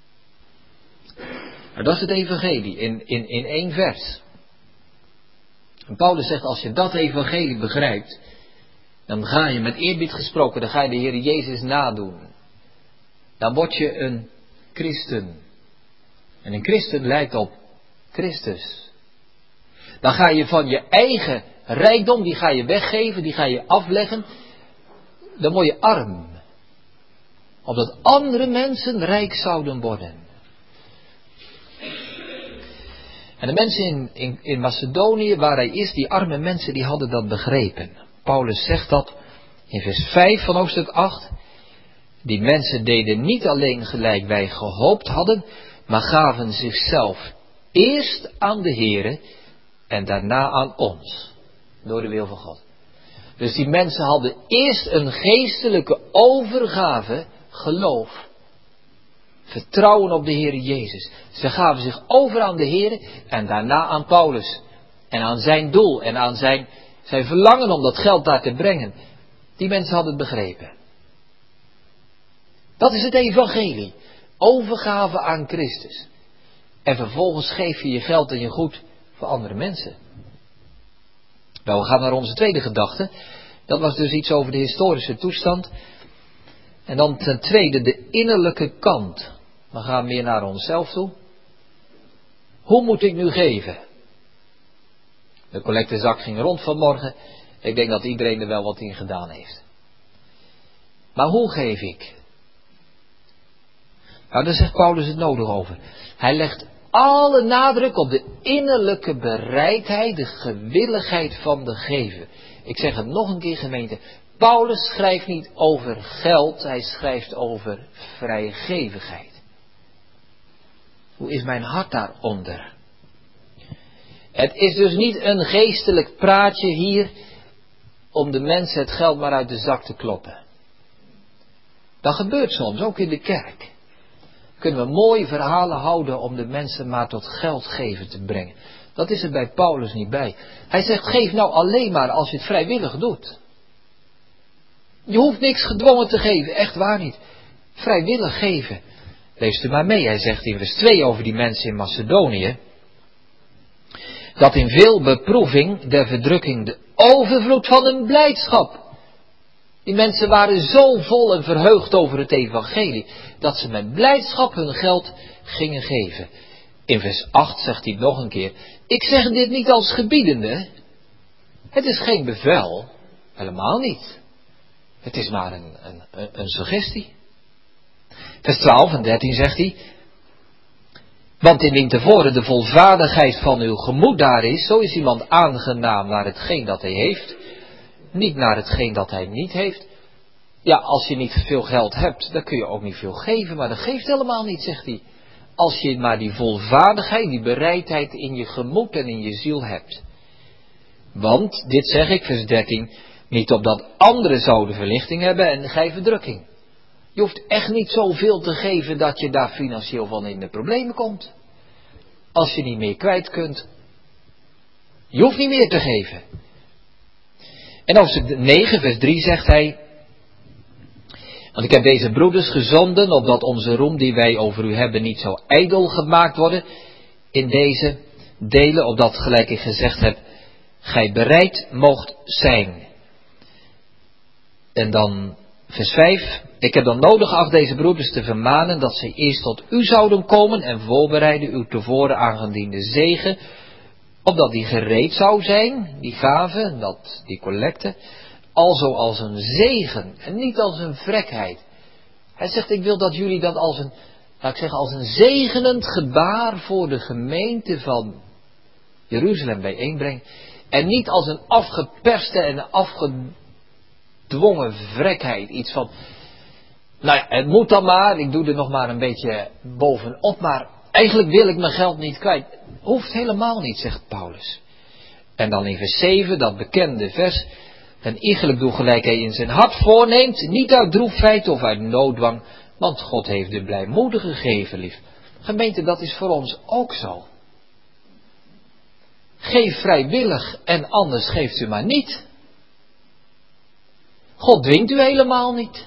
Nou, dat is het evangelie in één vers. En Paulus zegt, als je dat evangelie begrijpt, dan ga je met eerbied gesproken, dan ga je de Heer Jezus nadoen. Dan word je een christen. En een christen lijkt op Christus. Dan ga je van je eigen rijkdom, die ga je weggeven, die ga je afleggen. Dan word je arm. Opdat andere mensen rijk zouden worden. En de mensen in Macedonië, waar hij is, die arme mensen, die hadden dat begrepen. Paulus zegt dat in vers 5 van hoofdstuk 8. Die mensen deden niet alleen gelijk wij gehoopt hadden, maar gaven zichzelf eerst aan de Here en daarna aan ons. Door de wil van God. Dus die mensen hadden eerst een geestelijke overgave, geloof. Vertrouwen op de Heer Jezus. Ze gaven zich over aan de Heer en daarna aan Paulus. En aan zijn doel en aan zijn verlangen om dat geld daar te brengen. Die mensen hadden het begrepen. Dat is het evangelie. Overgave aan Christus. En vervolgens geef je je geld en je goed voor andere mensen. Nou, we gaan naar onze tweede gedachte. Dat was dus iets over de historische toestand. En dan ten tweede de innerlijke kant. We gaan meer naar onszelf toe. Hoe moet ik nu geven? De collectezak ging rond vanmorgen. Ik denk dat iedereen er wel wat in gedaan heeft. Maar hoe geef ik? Nou, daar zegt Paulus het nodig over. Hij legt alle nadruk op de innerlijke bereidheid, de gewilligheid van de gever. Ik zeg het nog een keer, gemeente. Paulus schrijft niet over geld, hij schrijft over vrijgevigheid. Hoe is mijn hart daaronder? Het is dus niet een geestelijk praatje hier om de mensen het geld maar uit de zak te kloppen. Dat gebeurt soms, ook in de kerk. Kunnen we mooie verhalen houden om de mensen maar tot geld geven te brengen. Dat is er bij Paulus niet bij. Hij zegt, geef nou alleen maar als je het vrijwillig doet. Je hoeft niks gedwongen te geven, echt waar niet. Vrijwillig geven. Leest u maar mee, hij zegt in vers 2 over die mensen in Macedonië. Dat in veel beproeving der verdrukking de overvloed van hun blijdschap. Die mensen waren zo vol en verheugd over het evangelie, dat ze met blijdschap hun geld gingen geven. In vers 8 zegt hij nog een keer, ik zeg dit niet als gebiedende. Het is geen bevel, helemaal niet. Het is maar een suggestie. Vers 12 en 13 zegt hij, want indien tevoren de volvaardigheid van uw gemoed daar is, zo is iemand aangenaam naar hetgeen dat hij heeft, niet naar hetgeen dat hij niet heeft. Ja, als je niet veel geld hebt, dan kun je ook niet veel geven, maar dat geeft helemaal niet, zegt hij. Als je maar die volvaardigheid, die bereidheid in je gemoed en in je ziel hebt. Want, dit zeg ik, vers 13, niet opdat anderen zouden verlichting hebben en gij verdrukking. Je hoeft echt niet zoveel te geven dat je daar financieel van in de problemen komt. Als je niet meer kwijt kunt. Je hoeft niet meer te geven. En hoofdstuk 9 vers 3 zegt hij, want ik heb deze broeders gezonden, opdat onze roem die wij over u hebben niet zo ijdel gemaakt worden in deze delen, opdat gelijk ik gezegd heb, gij bereid moogt zijn. En dan vers 5, ik heb dan nodig geacht deze broeders te vermanen dat zij eerst tot u zouden komen en voorbereiden uw tevoren aangediende zegen, opdat die gereed zou zijn, die gave, die collecte, alzo als een zegen en niet als een vrekheid. Hij zegt, ik wil dat jullie dat als een, laat ik zeggen, als een zegenend gebaar voor de gemeente van Jeruzalem bijeenbrengen. En niet als een afgeperste en afgedwongen vrekheid. Iets van, nou ja, het moet dan maar, ik doe er nog maar een beetje bovenop, maar Eigenlijk wil ik mijn geld niet kwijt. Hoeft helemaal niet, zegt Paulus. En dan in vers 7, dat bekende vers. En iegelijk doe gelijk hij in zijn hart voorneemt, niet uit droefheid of uit nooddwang, want God heeft de blijmoedige gegeven lief. Gemeente, dat is voor ons ook zo. Geef vrijwillig en anders geeft u maar niet. God dwingt u helemaal niet.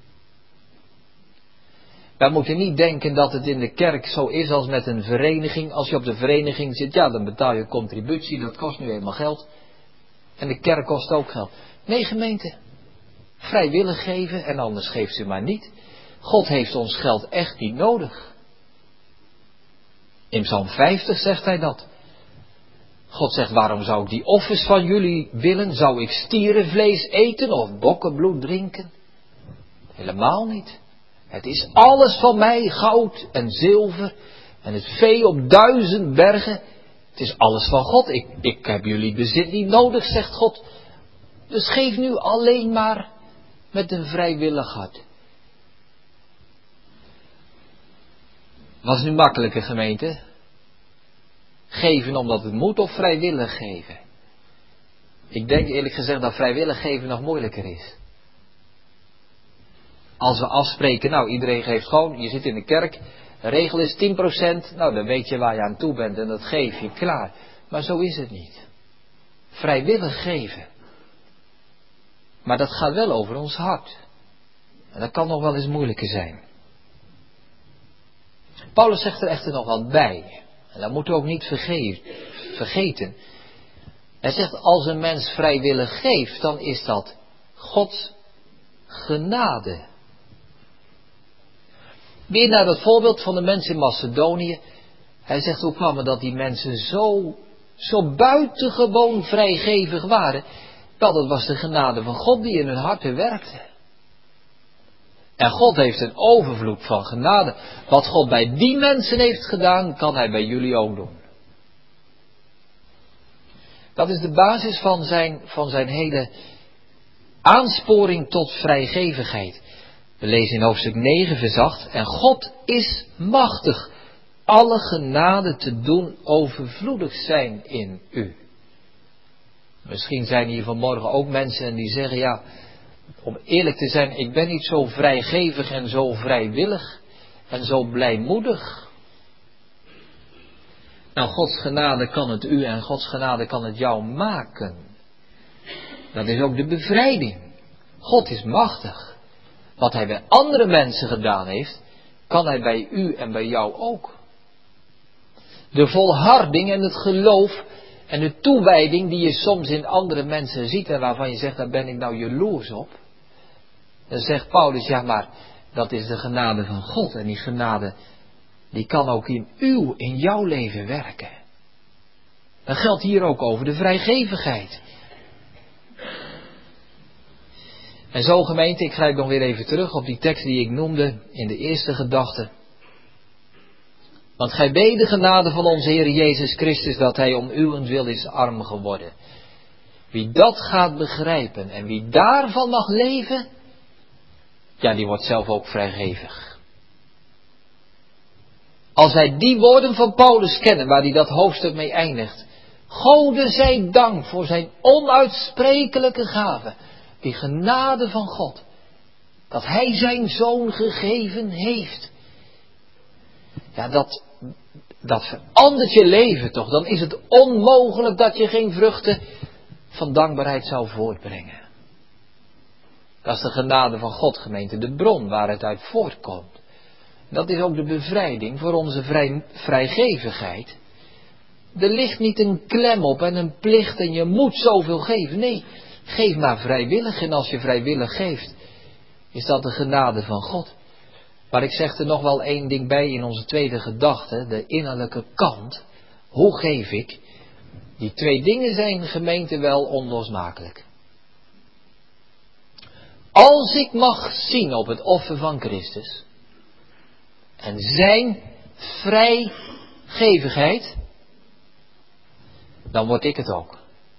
Wij moeten niet denken dat het in de kerk zo is als met een vereniging. Als je op de vereniging zit, ja, dan betaal je contributie, dat kost nu eenmaal geld. En de kerk kost ook geld. Nee, gemeente, vrijwillig geven en anders geeft u maar niet. God heeft ons geld echt niet nodig. In Psalm 50 zegt hij dat. God zegt, waarom zou ik die offers van jullie willen? Zou ik stierenvlees eten of bokkenbloed drinken? Helemaal niet. Het is alles van mij, goud en zilver en het vee op 1000 bergen. Het is alles van God. Ik heb jullie bezit niet nodig, zegt God. Dus geef nu alleen maar met een vrijwillig hart. Was nu makkelijker, gemeente? Geven omdat het moet of vrijwillig geven? Ik denk eerlijk gezegd dat vrijwillig geven nog moeilijker is. Als we afspreken, nou iedereen geeft gewoon, je zit in de kerk, de regel is 10%, nou dan weet je waar je aan toe bent en dat geef je, klaar. Maar zo is het niet. Vrijwillig geven. Maar dat gaat wel over ons hart. En dat kan nog wel eens moeilijker zijn. Paulus zegt er echter nog wat bij. En dat moeten we ook niet vergeten. Hij zegt, als een mens vrijwillig geeft, dan is dat Gods genade. Weer naar het voorbeeld van de mensen in Macedonië. Hij zegt, hoe kwam het dat die mensen zo buitengewoon vrijgevig waren? Wel, dat was de genade van God die in hun harten werkte. En God heeft een overvloed van genade. Wat God bij die mensen heeft gedaan, kan hij bij jullie ook doen. Dat is de basis van zijn hele aansporing tot vrijgevigheid. We lezen in hoofdstuk 9 vers 8. En God is machtig alle genade te doen overvloedig zijn in u. Misschien zijn hier vanmorgen ook mensen die zeggen, ja, om eerlijk te zijn, ik ben niet zo vrijgevig en zo vrijwillig en zo blijmoedig. Nou, Gods genade kan het u en Gods genade kan het jou maken. Dat is ook de bevrijding. God is machtig. Wat hij bij andere mensen gedaan heeft, kan hij bij u en bij jou ook. De volharding en het geloof en de toewijding die je soms in andere mensen ziet en waarvan je zegt, daar ben ik nou jaloers op. Dan zegt Paulus, ja maar dat is de genade van God en die genade die kan ook in jouw leven werken. Dat geldt hier ook over de vrijgevigheid. En zo gemeente, ik grijp nog weer even terug op die tekst die ik noemde in de eerste gedachte. Want gij weet de genade van onze Heer Jezus Christus dat hij om uwentwil is arm geworden. Wie dat gaat begrijpen en wie daarvan mag leven, ja die wordt zelf ook vrijgevig. Als wij die woorden van Paulus kennen, waar hij dat hoofdstuk mee eindigt. Gode zij dank voor zijn onuitsprekelijke gave. Die genade van God. Dat hij zijn zoon gegeven heeft. Ja, dat verandert je leven toch. Dan is het onmogelijk dat je geen vruchten van dankbaarheid zou voortbrengen. Dat is de genade van God, gemeente. De bron waar het uit voortkomt. Dat is ook de bevrijding voor onze vrijgevigheid. Er ligt niet een klem op en een plicht en je moet zoveel geven. Nee, geef maar vrijwillig en als je vrijwillig geeft, is dat de genade van God. Maar ik zeg er nog wel één ding bij in onze tweede gedachte, de innerlijke kant. Hoe geef ik? Die twee dingen zijn gemeente wel onlosmakelijk. Als ik mag zien op het offer van Christus en zijn vrijgevigheid, dan word ik het ook.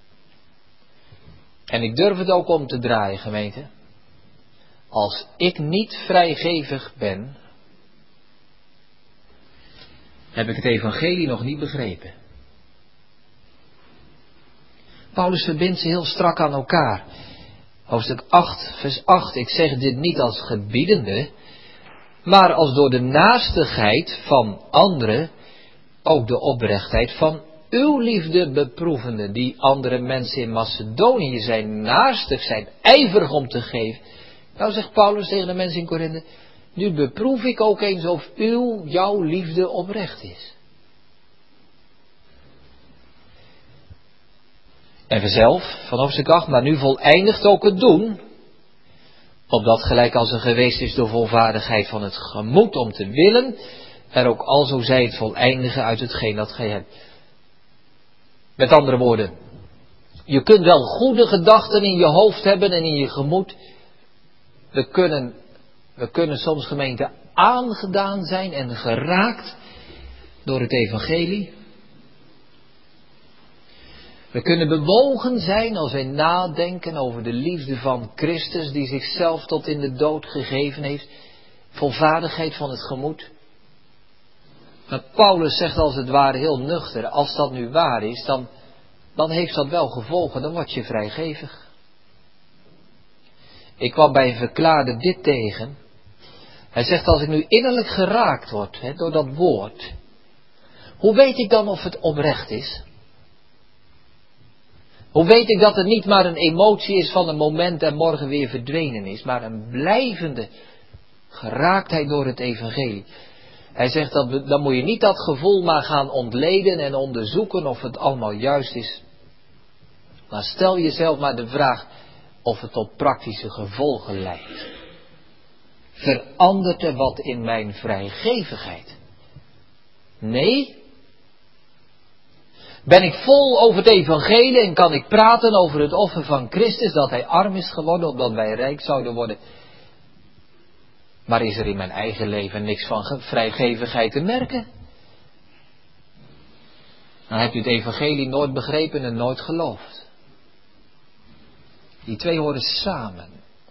En ik durf het ook om te draaien, gemeente. Als ik niet vrijgevig ben, heb ik het evangelie nog niet begrepen. Paulus verbindt ze heel strak aan elkaar. Hoofdstuk 8, vers 8. Ik zeg dit niet als gebiedende, maar als door de naastigheid van anderen ook de oprechtheid van uw liefde beproevende, die andere mensen in Macedonië zijn naastig, zijn ijverig om te geven. Nou zegt Paulus tegen de mensen in Korinthe, nu beproef ik ook eens of jouw liefde oprecht is. En vanzelf, van hoofdstuk 8, maar nu voleindigt ook het doen, opdat gelijk als er geweest is door volvaardigheid van het gemoed om te willen, er ook alzo zij het voleindigen uit hetgeen dat gij hebt. Met andere woorden, je kunt wel goede gedachten in je hoofd hebben en in je gemoed. We kunnen soms gemeente aangedaan zijn en geraakt door het evangelie. We kunnen bewogen zijn als wij nadenken over de liefde van Christus die zichzelf tot in de dood gegeven heeft. Volvaardigheid van het gemoed. Maar Paulus zegt als het ware heel nuchter, als dat nu waar is, dan heeft dat wel gevolgen, dan word je vrijgevig. Ik kwam bij een verklaarder dit tegen. Hij zegt, als ik nu innerlijk geraakt word door dat woord, hoe weet ik dan of het oprecht is? Hoe weet ik dat het niet maar een emotie is van een moment en morgen weer verdwenen is, maar een blijvende geraaktheid door het evangelie? Hij zegt, dan moet je niet dat gevoel maar gaan ontleden en onderzoeken of het allemaal juist is. Maar stel jezelf maar de vraag of het tot praktische gevolgen leidt. Verandert er wat in mijn vrijgevigheid? Nee. Ben ik vol over het evangelie en kan ik praten over het offer van Christus, dat hij arm is geworden, opdat wij rijk zouden worden? Maar is er in mijn eigen leven niks van vrijgevigheid te merken? Dan hebt u het evangelie nooit begrepen en nooit geloofd. Die twee horen samen.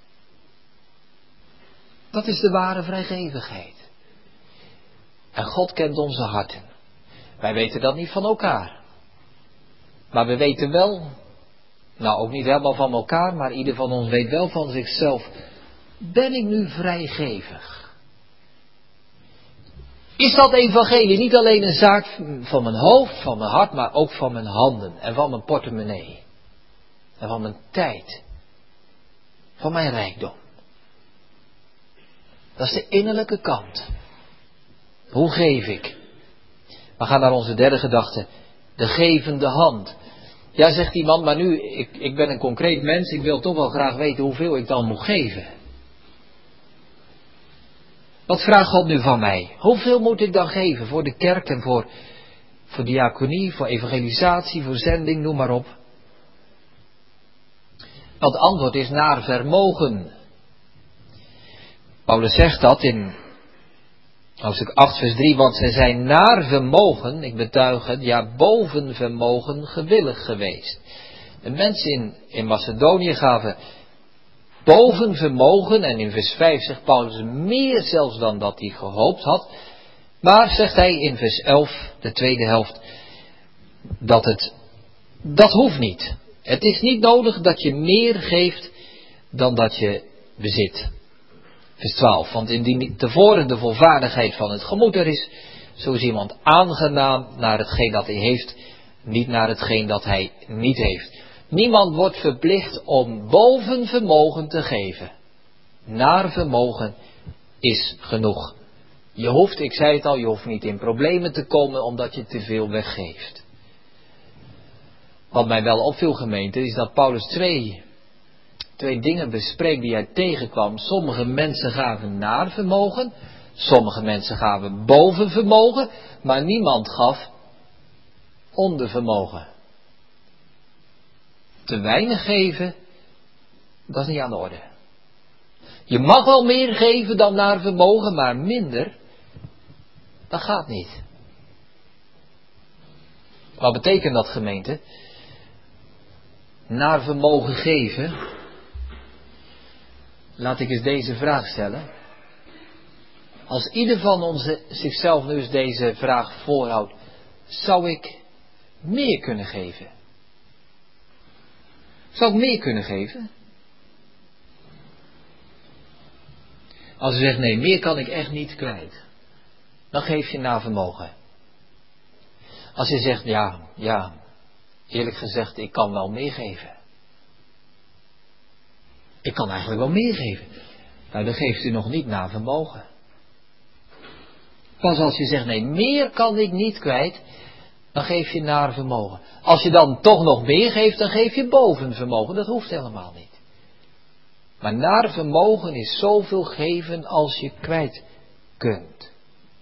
Dat is de ware vrijgevigheid. En God kent onze harten. Wij weten dat niet van elkaar. Maar we weten wel, nou ook niet helemaal van elkaar, maar ieder van ons weet wel van zichzelf. Ben ik nu vrijgevig? Is dat evangelie niet alleen een zaak van mijn hoofd, van mijn hart, maar ook van mijn handen en van mijn portemonnee? En van mijn tijd. Van mijn rijkdom. Dat is de innerlijke kant. Hoe geef ik? We gaan naar onze derde gedachte. De gevende hand. Ja, zegt iemand, maar nu, ik ben een concreet mens, ik wil toch wel graag weten hoeveel ik dan moet geven. Wat vraagt God nu van mij? Hoeveel moet ik dan geven voor de kerk en voor diaconie, voor evangelisatie, voor zending, noem maar op. Het antwoord is naar vermogen. Paulus zegt dat in hoofdstuk 8 vers 3, want zij zijn naar vermogen, ik betuig het, ja boven vermogen gewillig geweest. De mensen in Macedonië gaven boven vermogen, en in vers 5 zegt Paulus meer zelfs dan dat hij gehoopt had. Maar zegt hij in vers 11, de tweede helft, dat hoeft niet. Het is niet nodig dat je meer geeft dan dat je bezit. Vers 12, want indien tevoren de volvaardigheid van het gemoed er is, zo is iemand aangenaam naar hetgeen dat hij heeft, niet naar hetgeen dat hij niet heeft. Niemand wordt verplicht om boven vermogen te geven. Naar vermogen is genoeg. Je hoeft, ik zei het al, je hoeft niet in problemen te komen omdat je te veel weggeeft. Wat mij wel opviel, gemeente, is dat Paulus twee dingen bespreekt die hij tegenkwam. Sommige mensen gaven naar vermogen, sommige mensen gaven boven vermogen, maar niemand gaf onder vermogen. Te weinig geven, dat is niet aan de orde. Je mag wel meer geven dan naar vermogen, maar minder, dat gaat niet. Wat betekent dat, gemeente? Naar vermogen geven. Laat ik eens deze vraag stellen. Als ieder van ons zichzelf nu eens deze vraag voorhoudt. Zou ik meer kunnen geven? Zou ik meer kunnen geven? Als je zegt nee, meer kan ik echt niet kwijt. Dan geef je naar vermogen. Als je zegt ja, eerlijk gezegd, ik kan wel meer geven. Ik kan eigenlijk wel meer geven. Nou, dan geeft u nog niet naar vermogen. Pas als je zegt nee, meer kan ik niet kwijt, dan geef je naar vermogen. Als je dan toch nog meer geeft, dan geef je boven vermogen. Dat hoeft helemaal niet. Maar naar vermogen is zoveel geven als je kwijt kunt.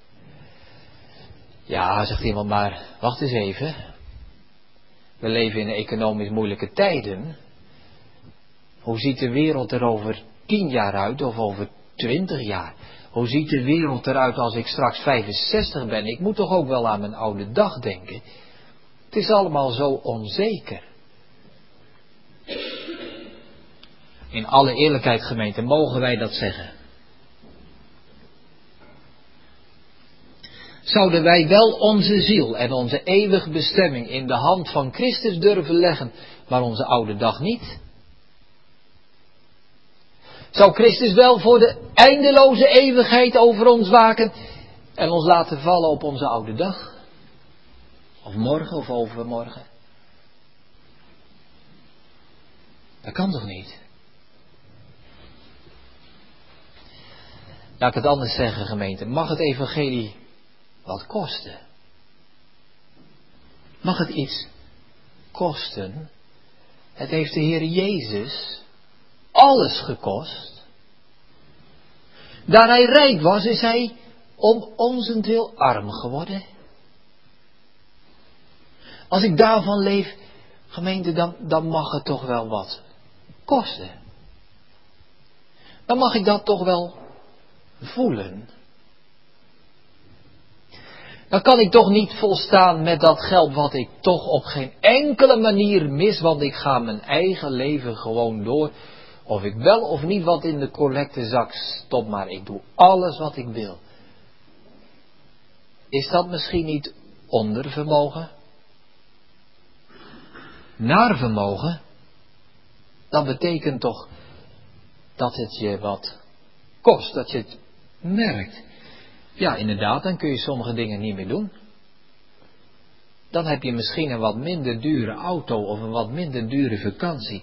Ja, zegt iemand, maar wacht eens even. We leven in economisch moeilijke tijden. Hoe ziet de wereld er over 10 jaar uit of over 20 jaar? Hoe ziet de wereld eruit als ik straks 65 ben? Ik moet toch ook wel aan mijn oude dag denken. Het is allemaal zo onzeker. In alle eerlijkheid, gemeente, mogen wij dat zeggen? Zouden wij wel onze ziel en onze eeuwige bestemming in de hand van Christus durven leggen, maar onze oude dag niet? Zou Christus wel voor de eindeloze eeuwigheid over ons waken en ons laten vallen op onze oude dag? Of morgen of overmorgen? Dat kan toch niet? Laat ik het anders zeggen, gemeente. Mag het evangelie wat kosten? Mag het iets kosten? Het heeft de Heer Jezus alles gekost. Daar hij rijk was, is hij om onzentwil arm geworden. Als ik daarvan leef, gemeente, dan mag het toch wel wat kosten. Dan mag ik dat toch wel voelen. Dan kan ik toch niet volstaan met dat geld wat ik toch op geen enkele manier mis, want ik ga mijn eigen leven gewoon door. Of ik wel of niet wat in de collectezak stop, maar ik doe alles wat ik wil. Is dat misschien niet ondervermogen? Naar vermogen? Dat betekent toch dat het je wat kost, dat je het merkt. Ja, inderdaad, dan kun je sommige dingen niet meer doen. Dan heb je misschien een wat minder dure auto of een wat minder dure vakantie.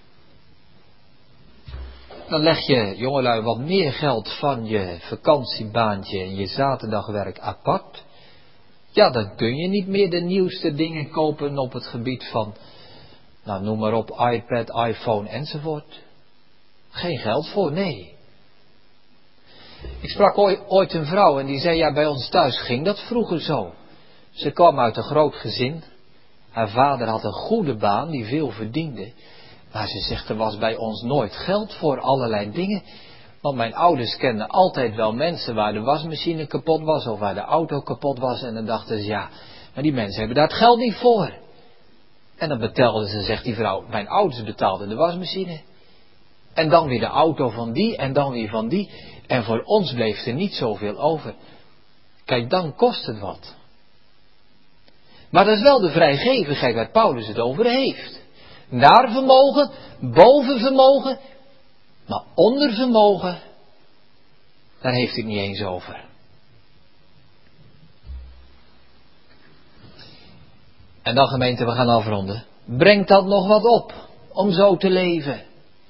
Dan leg je, jongelui, wat meer geld van je vakantiebaantje en je zaterdagwerk apart. Ja, dan kun je niet meer de nieuwste dingen kopen op het gebied van, nou noem maar op, iPad, iPhone enzovoort. Geen geld voor, nee. Ik sprak ooit een vrouw en die zei, ja, bij ons thuis ging dat vroeger zo. Ze kwam uit een groot gezin. Haar vader had een goede baan die veel verdiende. Maar ze zegt, er was bij ons nooit geld voor allerlei dingen. Want mijn ouders kenden altijd wel mensen waar de wasmachine kapot was of waar de auto kapot was. En dan dachten ze, ja, maar die mensen hebben daar het geld niet voor. En dan betaalden ze, zegt die vrouw, mijn ouders betaalden de wasmachine. En dan weer de auto van die en dan weer van die. En voor ons bleef er niet zoveel over. Kijk, dan kost het wat. Maar dat is wel de vrijgevigheid waar Paulus het over heeft. Naar vermogen, boven vermogen, maar onder vermogen, daar heeft hij het niet eens over. En dan, gemeente, we gaan afronden. Brengt dat nog wat op om zo te leven?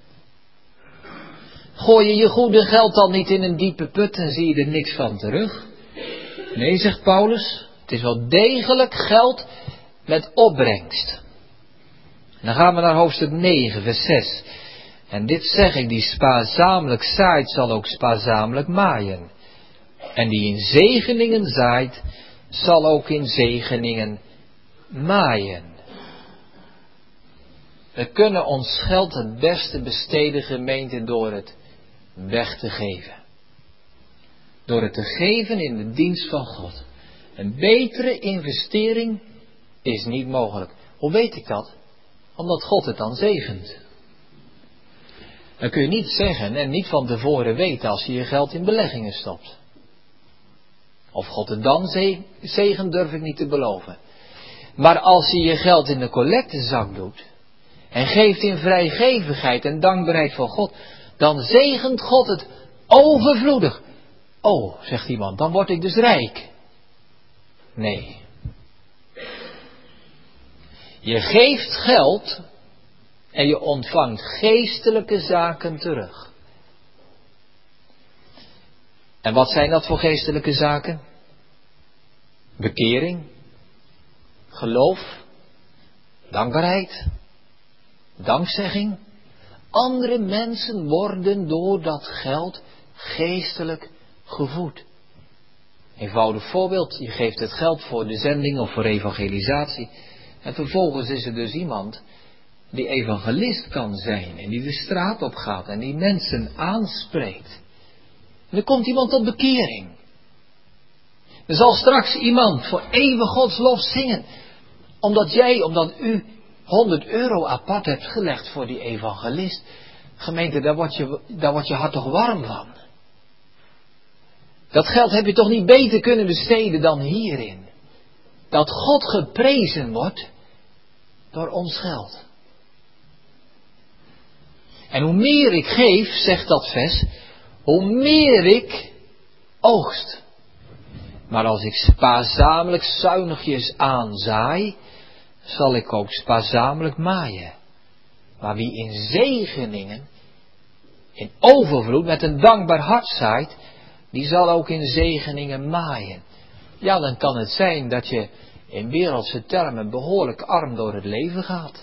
Gooi je je goede geld dan niet in een diepe put en zie je er niks van terug? Nee, zegt Paulus, het is wel degelijk geld met opbrengst. En dan gaan we naar hoofdstuk 9, vers 6. En dit zeg ik, die spaarzamelijk zaait, zal ook spaarzamelijk maaien. En die in zegeningen zaait, zal ook in zegeningen maaien. We kunnen ons geld het beste besteden, gemeente, door het weg te geven. Door het te geven in de dienst van God. Een betere investering is niet mogelijk. Hoe weet ik dat? Omdat God het dan zegent. Dan kun je niet zeggen en niet van tevoren weten als je je geld in beleggingen stopt. Of God het dan zegent, durf ik niet te beloven. Maar als je je geld in de collectezak doet en geeft in vrijgevigheid en dankbaarheid voor God, dan zegent God het overvloedig. Oh, zegt iemand, dan word ik dus rijk. Nee. Je geeft geld en je ontvangt geestelijke zaken terug. En wat zijn dat voor geestelijke zaken? Bekering, geloof, dankbaarheid, dankzegging. Andere mensen worden door dat geld geestelijk gevoed. Eenvoudig voorbeeld, je geeft het geld voor de zending of voor evangelisatie. En vervolgens is er dus iemand die evangelist kan zijn en die de straat op gaat en die mensen aanspreekt. En er komt iemand tot bekering. Er zal straks iemand voor eeuwig Gods lof zingen. Omdat u 100 euro apart hebt gelegd voor die evangelist. Gemeente, daar wordt je hart toch warm van. Dat geld heb je toch niet beter kunnen besteden dan hierin. Dat God geprezen wordt door ons geld. En hoe meer ik geef, zegt dat vers, hoe meer ik oogst. Maar als ik spaarzamelijk zuinigjes aanzaai, zal ik ook spaarzamelijk maaien. Maar wie in zegeningen, in overvloed, met een dankbaar hart zaait, die zal ook in zegeningen maaien. Ja, dan kan het zijn dat je in wereldse termen behoorlijk arm door het leven gaat.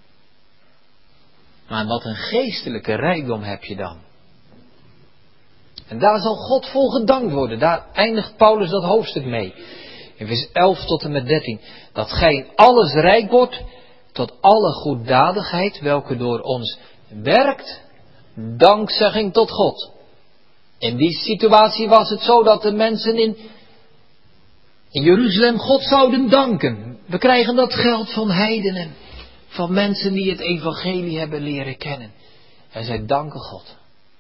Maar wat een geestelijke rijkdom heb je dan. En daar zal God voor gedankt worden. Daar eindigt Paulus dat hoofdstuk mee. In vers 11 tot en met 13. Dat gij in alles rijk wordt, tot alle goeddadigheid, welke door ons werkt, dankzegging tot God. In die situatie was het zo dat de mensen in Jeruzalem God zouden danken. We krijgen dat geld van heidenen, van mensen die het evangelie hebben leren kennen. En zij danken God.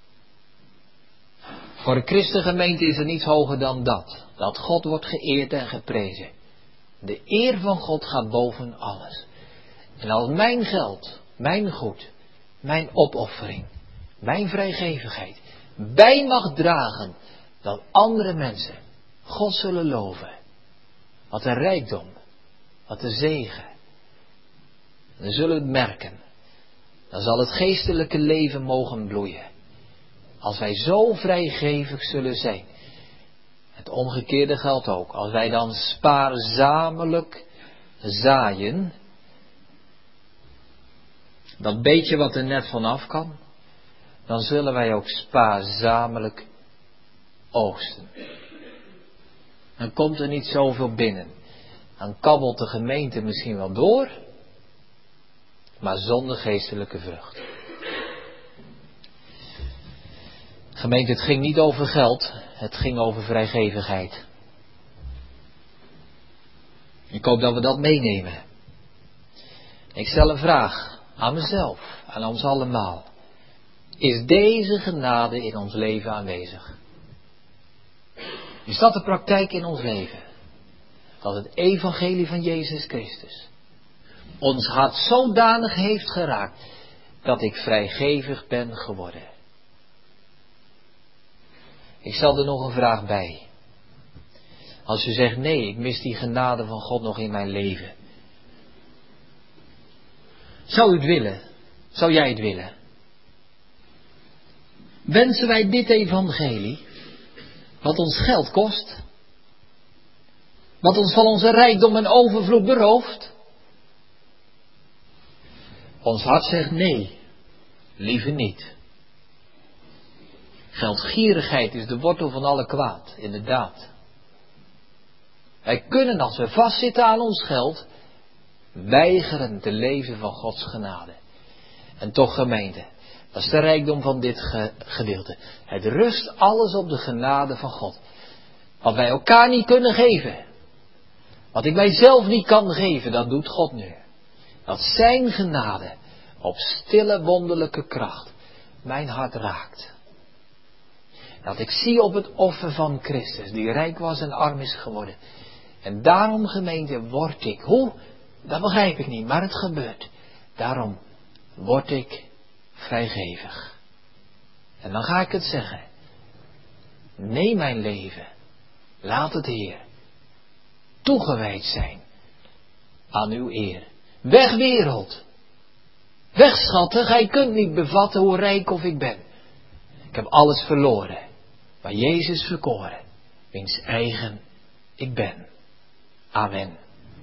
Voor de christengemeente is er niets hoger dan dat. Dat God wordt geëerd en geprezen. De eer van God gaat boven alles. En als mijn geld, mijn goed, mijn opoffering, mijn vrijgevigheid bij mag dragen dat andere mensen God zullen loven. Wat een rijkdom, wat een zegen. Dan zullen we het merken. Dan zal het geestelijke leven mogen bloeien. Als wij zo vrijgevig zullen zijn. Het omgekeerde geldt ook. Als wij dan spaarzamelijk zaaien. Dat beetje wat er net vanaf kan. Dan zullen wij ook spaarzamelijk oogsten. Dan komt er niet zoveel binnen. Dan kabbelt de gemeente misschien wel door. Maar zonder geestelijke vrucht. Gemeente, het ging niet over geld, het ging over vrijgevigheid. Ik hoop dat we dat meenemen. Ik stel een vraag aan mezelf, aan ons allemaal. Is deze genade in ons leven aanwezig? Is dat de praktijk in ons leven? Dat het evangelie van Jezus Christus ons hart zodanig heeft geraakt dat ik vrijgevig ben geworden. Ik stel er nog een vraag bij. Als u zegt, nee, ik mis die genade van God nog in mijn leven. Zou u het willen? Zou jij het willen? Wensen wij dit evangelie, wat ons geld kost, wat ons van onze rijkdom en overvloed berooft? Ons hart zegt nee, liever niet. Geldgierigheid is de wortel van alle kwaad, inderdaad. Wij kunnen, als we vastzitten aan ons geld, weigeren te leven van Gods genade. En toch, gemeente, dat is de rijkdom van dit gedeelte. Het rust alles op de genade van God. Wat wij elkaar niet kunnen geven, wat ik mijzelf niet kan geven, dat doet God nu. Dat zijn genade op stille wonderlijke kracht mijn hart raakt. Dat ik zie op het offer van Christus, die rijk was en arm is geworden. En daarom, gemeente, word ik. Hoe? Dat begrijp ik niet, maar het gebeurt. Daarom word ik vrijgevig. En dan ga ik het zeggen. Neem mijn leven. Laat het, Heer, toegewijd zijn aan uw eer. Weg wereld. Weg schatten, gij kunt niet bevatten hoe rijk of ik ben. Ik heb alles verloren, maar Jezus verkoren, wiens eigen ik ben. Amen.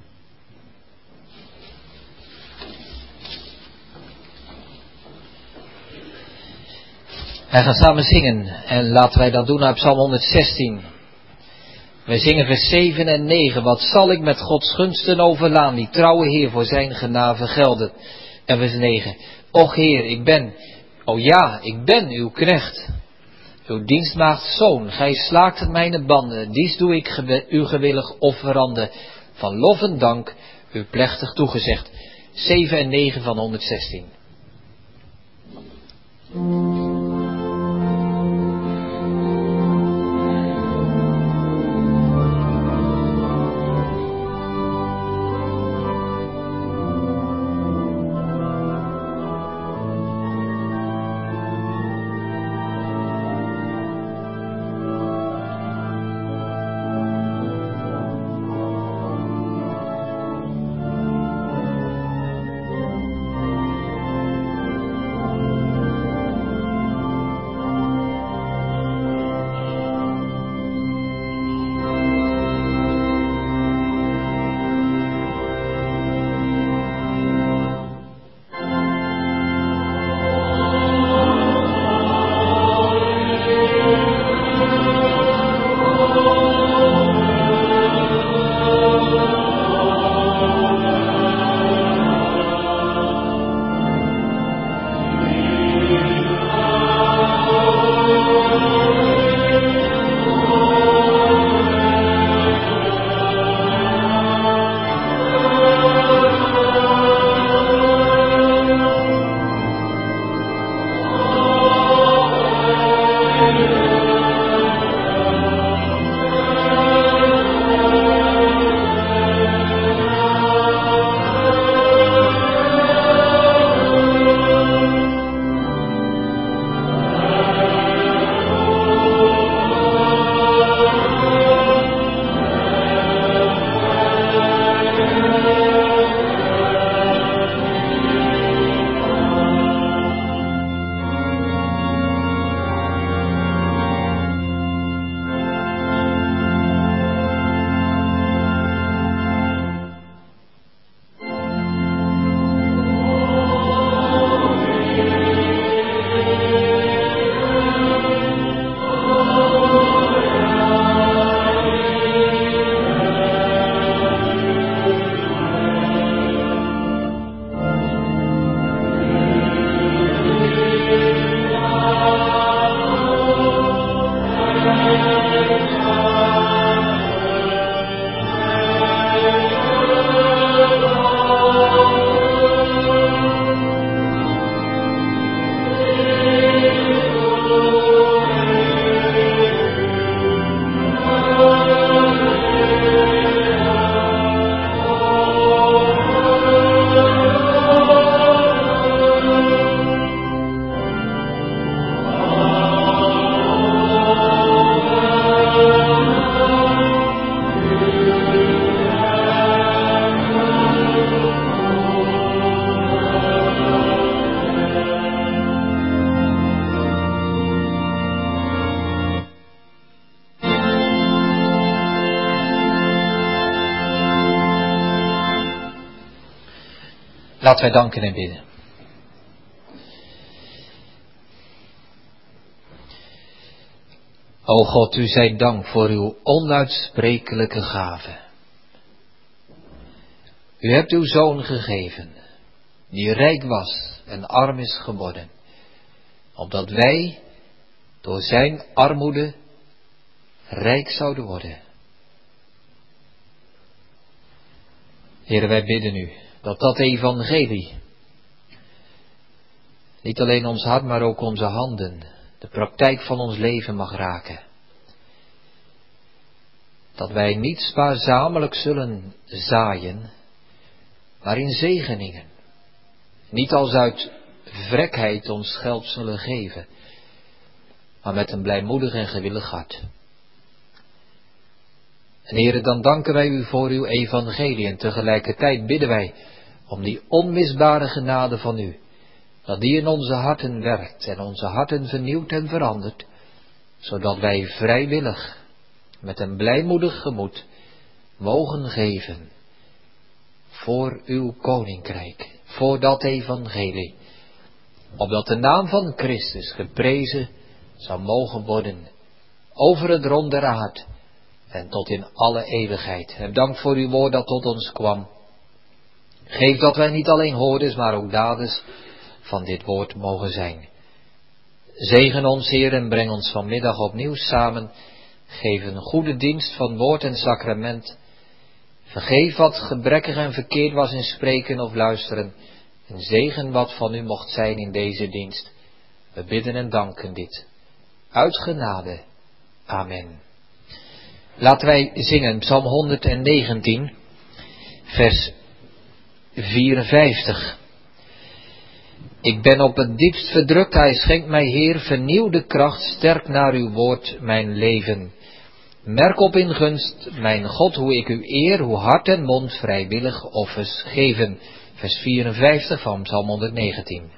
Wij gaan samen zingen en laten wij dat doen uit Psalm 116. Wij zingen vers 7 en 9. Wat zal ik met Gods gunsten overlaan, die trouwe Heer voor zijn genade gelden. En vers 9. Och Heer, ik ben uw knecht. Uw dienstmaagd zoon, gij slaakt het mijne banden. Dies doe ik u gewillig offerande. Van lof en dank, u plechtig toegezegd. 7 en 9 van 116. Laten wij danken en bidden. O God, u zij dank voor uw onuitsprekelijke gave. U hebt uw zoon gegeven, die rijk was en arm is geworden, opdat wij door zijn armoede rijk zouden worden. Heere, wij bidden u dat dat evangelie niet alleen ons hart, maar ook onze handen de praktijk van ons leven mag raken. Dat wij niet spaarzamelijk zullen zaaien, maar in zegeningen. Niet als uit vrekheid ons geld zullen geven, maar met een blijmoedig en gewillig hart. En Heere, dan danken wij u voor uw evangelie en tegelijkertijd bidden wij om die onmisbare genade van u, dat die in onze harten werkt en onze harten vernieuwt en verandert, zodat wij vrijwillig, met een blijmoedig gemoed, mogen geven voor uw koninkrijk, voor dat evangelie, opdat de naam van Christus geprezen zou mogen worden over het rond der aard en tot in alle eeuwigheid. En dank voor uw woord dat tot ons kwam. Geef dat wij niet alleen hoorders, maar ook daders van dit woord mogen zijn. Zegen ons, Heer, en breng ons vanmiddag opnieuw samen. Geef een goede dienst van woord en sacrament. Vergeef wat gebrekkig en verkeerd was in spreken of luisteren. En zegen wat van u mocht zijn in deze dienst. We bidden en danken dit. Uit genade. Amen. Laten wij zingen Psalm 119, vers 54. Ik ben op het diepst verdrukt, hij schenkt mij, Heer, vernieuwde kracht, sterk naar uw woord mijn leven. Merk op in gunst, mijn God, hoe ik u eer, hoe hart en mond vrijwillig offers geven. Vers 54 van Psalm 119.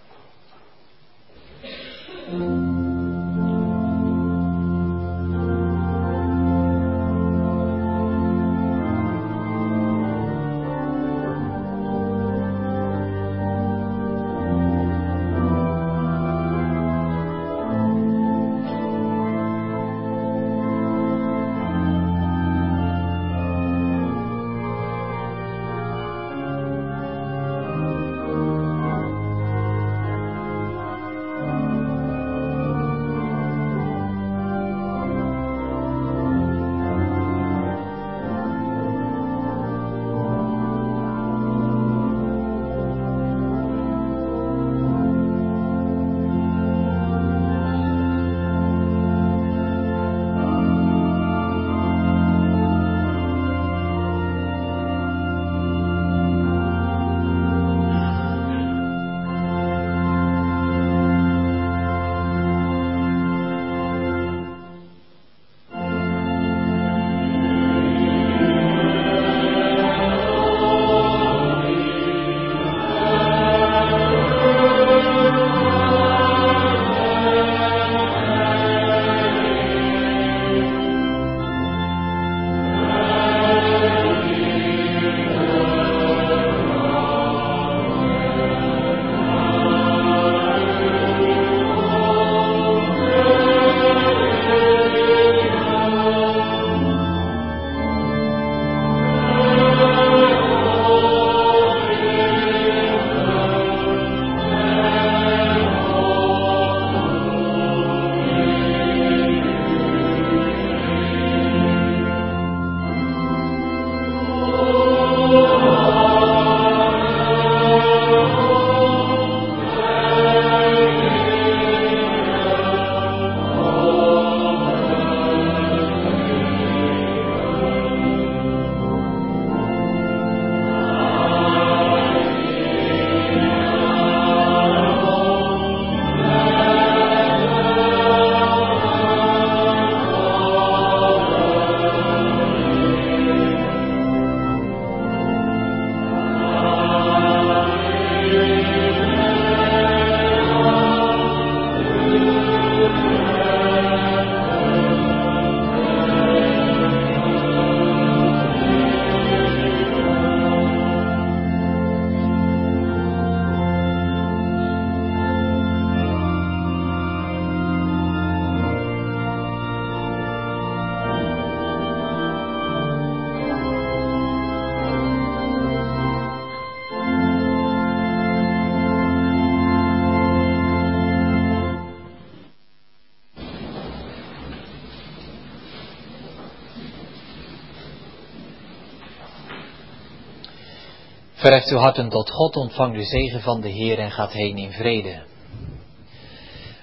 Verheft uw harten tot God, ontvang de zegen van de Heer en gaat heen in vrede.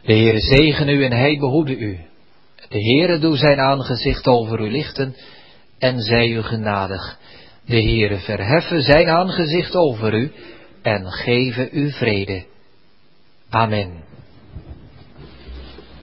De Heere zegene u en hij behoede u. De Heere doe zijn aangezicht over u lichten en zij u genadig. De Heere verheffen zijn aangezicht over u en geven u vrede. Amen.